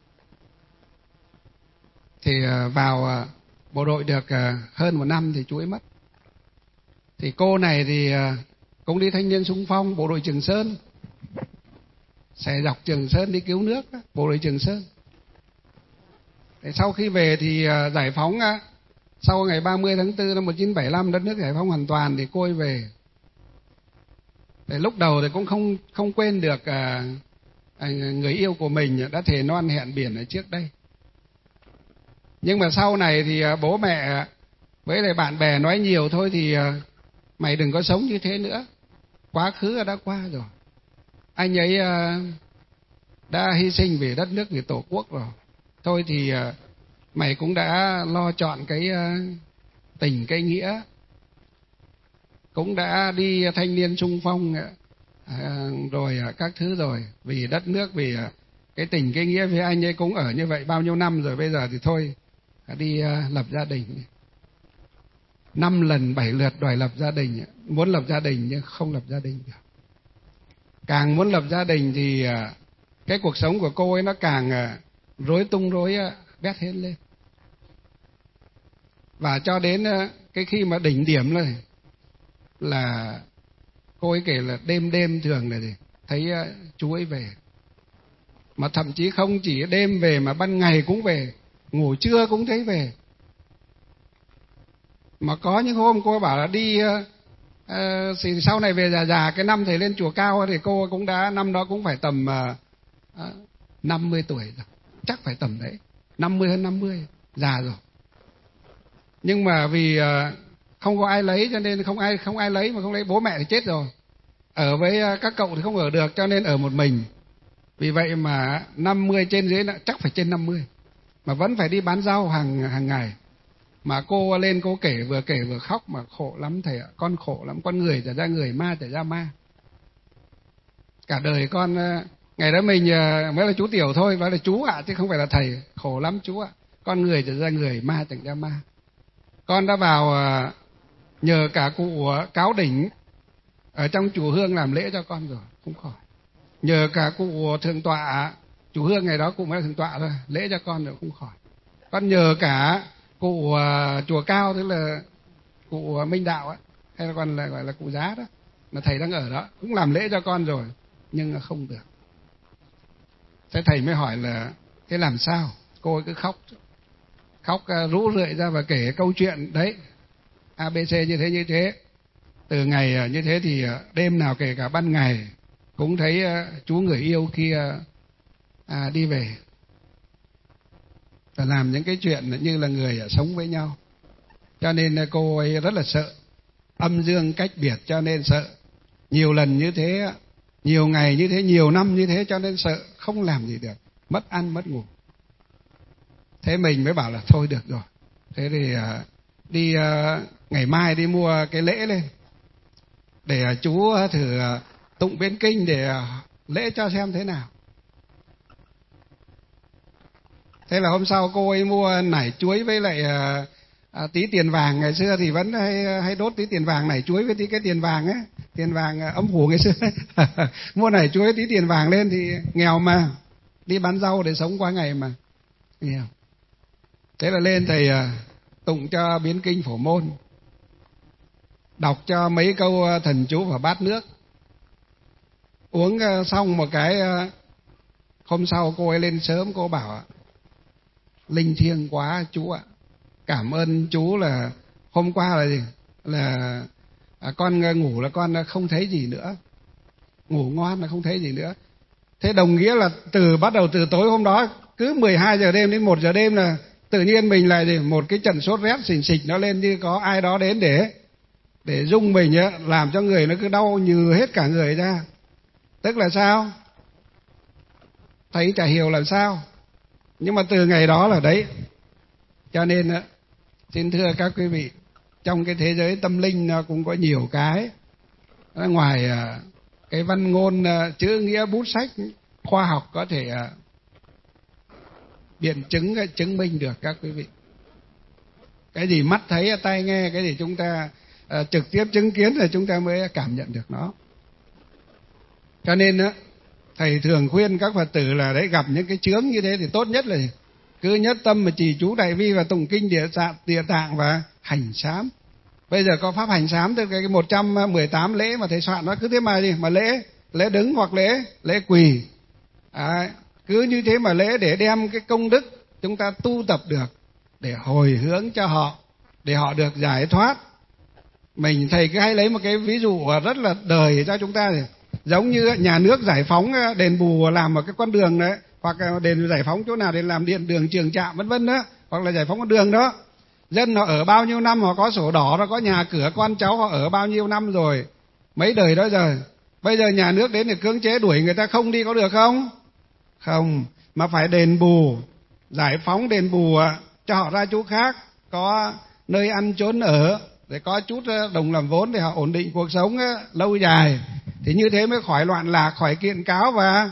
Thì à, vào à, bộ đội được à, hơn một năm thì chú ấy mất. Thì cô này thì à, cũng đi thanh niên xung phong bộ đội Trường Sơn, xẻ dọc Trường Sơn đi cứu nước đó, bộ đội Trường Sơn. Thế sau khi về thì giải phóng, sau ngày ba mươi tháng tư năm một nghìn chín trăm bảy mươi lăm đất nước giải phóng hoàn toàn thì cô ấy về. Thì lúc đầu thì cũng không không quên được à, à, người yêu của mình đã thề non hẹn biển ở trước đây. Nhưng mà sau này thì à, bố mẹ với lại bạn bè nói nhiều thôi thì à, mày đừng có sống như thế nữa. Quá khứ đã qua rồi. Anh ấy à, đã hy sinh vì đất nước, vì tổ quốc rồi. Thôi thì à, mày cũng đã lo chọn cái à, tình cái nghĩa, cũng đã đi thanh niên xung phong à, rồi các thứ rồi, vì đất nước, vì cái tình cái nghĩa với anh ấy cũng ở như vậy bao nhiêu năm rồi, bây giờ thì thôi đi à, lập gia đình. Năm lần bảy lượt đòi lập gia đình, muốn lập gia đình nhưng không lập gia đình được. Càng muốn lập gia đình thì à, cái cuộc sống của cô ấy nó càng à, rối tung rối à, bét hết lên. Và cho đến à, cái khi mà đỉnh điểm rồi là cô ấy kể là đêm đêm thường là gì thấy uh, chú ấy về, mà thậm chí không chỉ đêm về mà ban ngày cũng về, ngủ trưa cũng thấy về. Mà có những hôm cô ấy bảo là đi uh, uh, thì sau này về già già, cái năm thầy lên chùa Cao thì cô cũng đã, năm đó cũng phải tầm uh, uh, năm mươi tuổi rồi, chắc phải tầm đấy, năm mươi hơn năm mươi, già rồi. Nhưng mà vì uh, không có ai lấy cho nên không ai không ai lấy, mà không lấy bố mẹ thì chết rồi, ở với các cậu thì không ở được cho nên ở một mình. Vì vậy mà năm mươi trên dưới, chắc phải trên năm mươi, mà vẫn phải đi bán rau hàng hàng ngày. Mà cô lên cô kể, vừa kể vừa khóc, mà khổ lắm thầy ạ, con khổ lắm, con người trở ra người, ma trở ra ma. Cả đời con, ngày đó mình mới là chú tiểu thôi, và là chú ạ, chứ không phải là thầy. Khổ lắm chú ạ, con người trở ra người, ma trở ra ma. Con đã vào nhờ cả cụ Cáo Đỉnh ở trong chùa Hương làm lễ cho con rồi, không khỏi. Nhờ cả cụ Thượng Tọa, chùa Hương ngày đó cụ mới là Thượng Tọa thôi, lễ cho con rồi không khỏi. Con nhờ cả cụ uh, chùa Cao, tức là cụ Minh Đạo ấy, hay là còn là gọi là cụ Giá đó, mà thầy đang ở đó, cũng làm lễ cho con rồi, nhưng không được. Thế thầy mới hỏi là thế làm sao? Cô ấy cứ khóc, khóc uh, rũ rượi ra và kể câu chuyện đấy, a bê xê như thế như thế. Từ ngày như thế thì đêm nào kể cả ban ngày cũng thấy chú người yêu kia à, đi về và làm những cái chuyện như là người sống với nhau. Cho nên cô ấy rất là sợ, âm dương cách biệt cho nên sợ. Nhiều lần như thế, nhiều ngày như thế, nhiều năm như thế cho nên sợ, không làm gì được, mất ăn mất ngủ. Thế mình mới bảo là thôi được rồi. Thế thì đi ngày mai đi mua cái lễ lên để chú thử tụng biến kinh để lễ cho xem thế nào. Thế là hôm sau cô ấy mua nải chuối với lại à, à, tí tiền vàng. Ngày xưa thì vẫn hay, hay đốt tí tiền vàng, nải chuối với tí cái tiền vàng ấy, tiền vàng ấm phủ ngày xưa mua nải chuối tí tiền vàng lên thì nghèo mà, đi bán rau để sống qua ngày mà nghèo. Thế là lên thầy à, tụng cho biến kinh Phổ Môn, đọc cho mấy câu thần chú vào bát nước. Uống xong một cái, hôm sau cô ấy lên sớm, cô bảo linh thiêng quá chú ạ, cảm ơn chú là hôm qua là gì là à, con ngủ là con không thấy gì nữa, ngủ ngon là không thấy gì nữa. Thế đồng nghĩa là từ bắt đầu từ tối hôm đó, cứ mười hai giờ đêm đến một giờ đêm là tự nhiên mình lại gì một cái trận sốt rét xình xịch nó lên, như có ai đó đến để để rung mình ấy, làm cho người nó cứ đau nhừ hết cả người ra. Tức là sao? Thầy chả hiểu làm sao. Nhưng mà từ ngày đó là đấy. Cho nên xin thưa các quý vị, trong cái thế giới tâm linh nó cũng có nhiều cái, ngoài cái văn ngôn chữ nghĩa bút sách, khoa học có thể biện chứng chứng minh được các quý vị. Cái gì mắt thấy tai nghe, cái gì chúng ta uh, trực tiếp chứng kiến là chúng ta mới cảm nhận được nó. Cho nên á, thầy thường khuyên các Phật tử là đấy, gặp những cái chướng như thế thì tốt nhất là cứ nhất tâm mà trì chú đại bi và tụng kinh địa tạng, địa tạng và hành sám. Bây giờ có pháp hành sám, tức cái một trăm mười tám lễ mà thầy soạn nó cứ thế mà gì mà lễ lễ đứng hoặc lễ lễ quỳ, à, cứ như thế mà lễ để đem cái công đức chúng ta tu tập được để hồi hướng cho họ, để họ được giải thoát. Mình thầy cứ hay lấy một cái ví dụ rất là đời cho chúng ta, giống như nhà nước giải phóng đền bù làm một cái con đường đấy, hoặc đền giải phóng chỗ nào để làm điện đường trường trạm vân vân đó, hoặc là giải phóng con đường đó. Dân họ ở bao nhiêu năm, họ có sổ đỏ, họ có nhà cửa, con cháu họ ở bao nhiêu năm rồi, mấy đời đó rồi. Bây giờ nhà nước đến để cưỡng chế đuổi người ta không đi có được không? Không, mà phải đền bù, giải phóng đền bù cho họ ra chỗ khác, có nơi ăn trốn ở, để có chút đồng làm vốn để họ ổn định cuộc sống lâu dài. Thì như thế mới khỏi loạn lạc, khỏi kiện cáo, và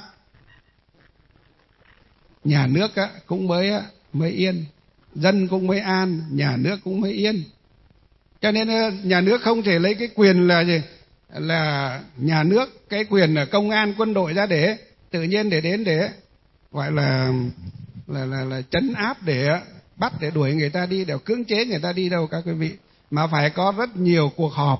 nhà nước cũng mới mới yên, dân cũng mới an, nhà nước cũng mới yên. Cho nên nhà nước không thể lấy cái quyền là gì, là nhà nước, cái quyền là công an quân đội ra để tự nhiên để đến để gọi là là là, là trấn áp, để bắt, để đuổi người ta đi, để cưỡng chế người ta đi đâu các quý vị. Mà phải có rất nhiều cuộc họp,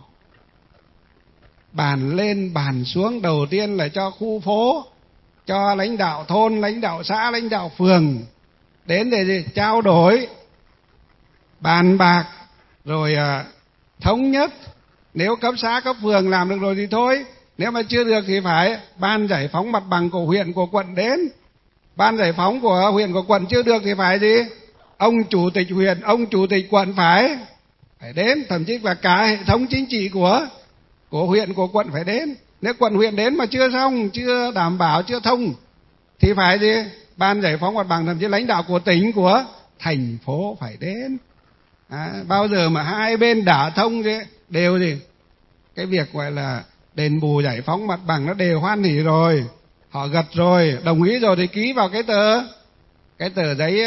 bàn lên bàn xuống, đầu tiên là cho khu phố, cho lãnh đạo thôn, lãnh đạo xã, lãnh đạo phường đến để gì? Trao đổi, bàn bạc, rồi à, thống nhất. Nếu cấp xã cấp phường làm được rồi thì thôi, nếu mà chưa được thì phải ban giải phóng mặt bằng của huyện của quận đến. Ban giải phóng của huyện của quận chưa được thì phải gì? Ông chủ tịch huyện, ông chủ tịch quận phải phải đến, thậm chí là cả hệ thống chính trị của của huyện của quận phải đến. Nếu quận huyện đến mà chưa xong, chưa đảm bảo, chưa thông thì phải gì? Ban giải phóng mặt bằng, thậm chí lãnh đạo của tỉnh, của thành phố phải đến. À, bao giờ mà hai bên đã thông thì đều gì? Cái việc gọi là đền bù giải phóng mặt bằng nó đều hoan hỉ rồi, họ gật rồi, đồng ý rồi thì ký vào cái tờ cái tờ giấy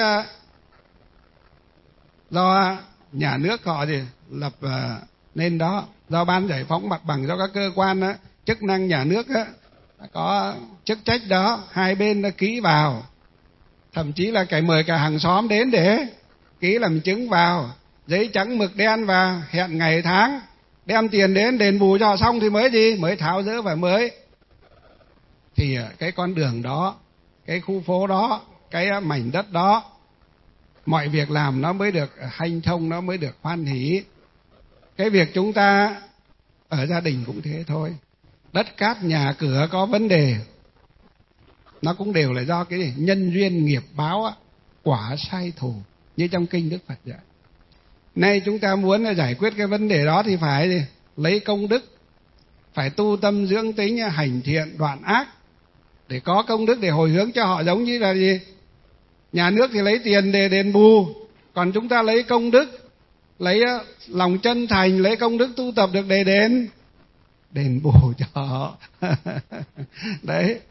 do nhà nước họ gì lập uh, nên đó, do ban giải phóng mặt bằng, do các cơ quan đó, chức năng nhà nước đó, có chức trách đó, hai bên đã ký vào, thậm chí là cái mời cả hàng xóm đến để ký làm chứng vào, giấy trắng mực đen, và hẹn ngày tháng, đem tiền đến đền bù cho họ xong thì mới gì, mới tháo dỡ và mới thì cái con đường đó, cái khu phố đó, cái mảnh đất đó, mọi việc làm nó mới được hanh thông, nó mới được hoan hỷ. Cái việc chúng ta ở gia đình cũng thế thôi, đất cát nhà cửa có vấn đề, nó cũng đều là do cái gì? Nhân duyên nghiệp báo, quả sai thù, như trong kinh Đức Phật dạy. Nay chúng ta muốn giải quyết cái vấn đề đó thì phải gì? Lấy công đức, phải tu tâm dưỡng tính, hành thiện đoạn ác, để có công đức để hồi hướng cho họ. Giống như là gì? Nhà nước thì lấy tiền để đền bù, còn chúng ta lấy công đức, lấy lòng chân thành, lấy công đức tu tập được để đền đền bù cho họ. Đấy,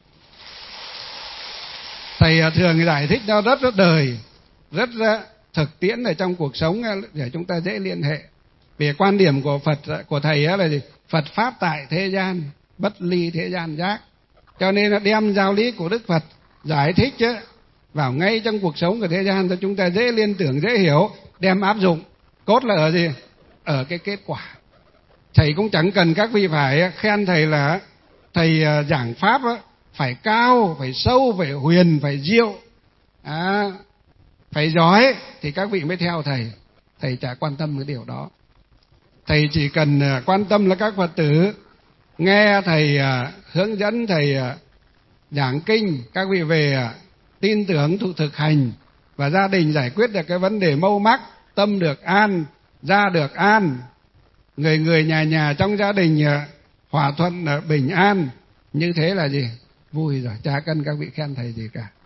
thầy thường giải thích nó rất rất đời, rất thực tiễn ở trong cuộc sống để chúng ta dễ liên hệ. Vì quan điểm của Phật, của thầy là gì? Phật pháp tại thế gian, bất ly thế gian giác. Cho nên là đem giáo lý của Đức Phật giải thích chứ, vào ngay trong cuộc sống của thế gian cho chúng ta dễ liên tưởng, dễ hiểu, đem áp dụng. Cốt là ở gì? Ở cái kết quả. Thầy cũng chẳng cần các vị phải khen thầy là thầy giảng pháp phải cao, phải sâu, phải huyền, phải diệu, à, phải giỏi thì các vị mới theo thầy. Thầy chả quan tâm cái điều đó. Thầy chỉ cần quan tâm là các Phật tử nghe thầy hướng dẫn, thầy giảng kinh, các vị về tin tưởng thụ thực hành, và gia đình giải quyết được cái vấn đề mâu mắc, tâm được an, gia được an, người người nhà nhà trong gia đình hòa thuận bình an. Như thế là gì? Vui rồi, chả cần các vị khen thầy gì cả.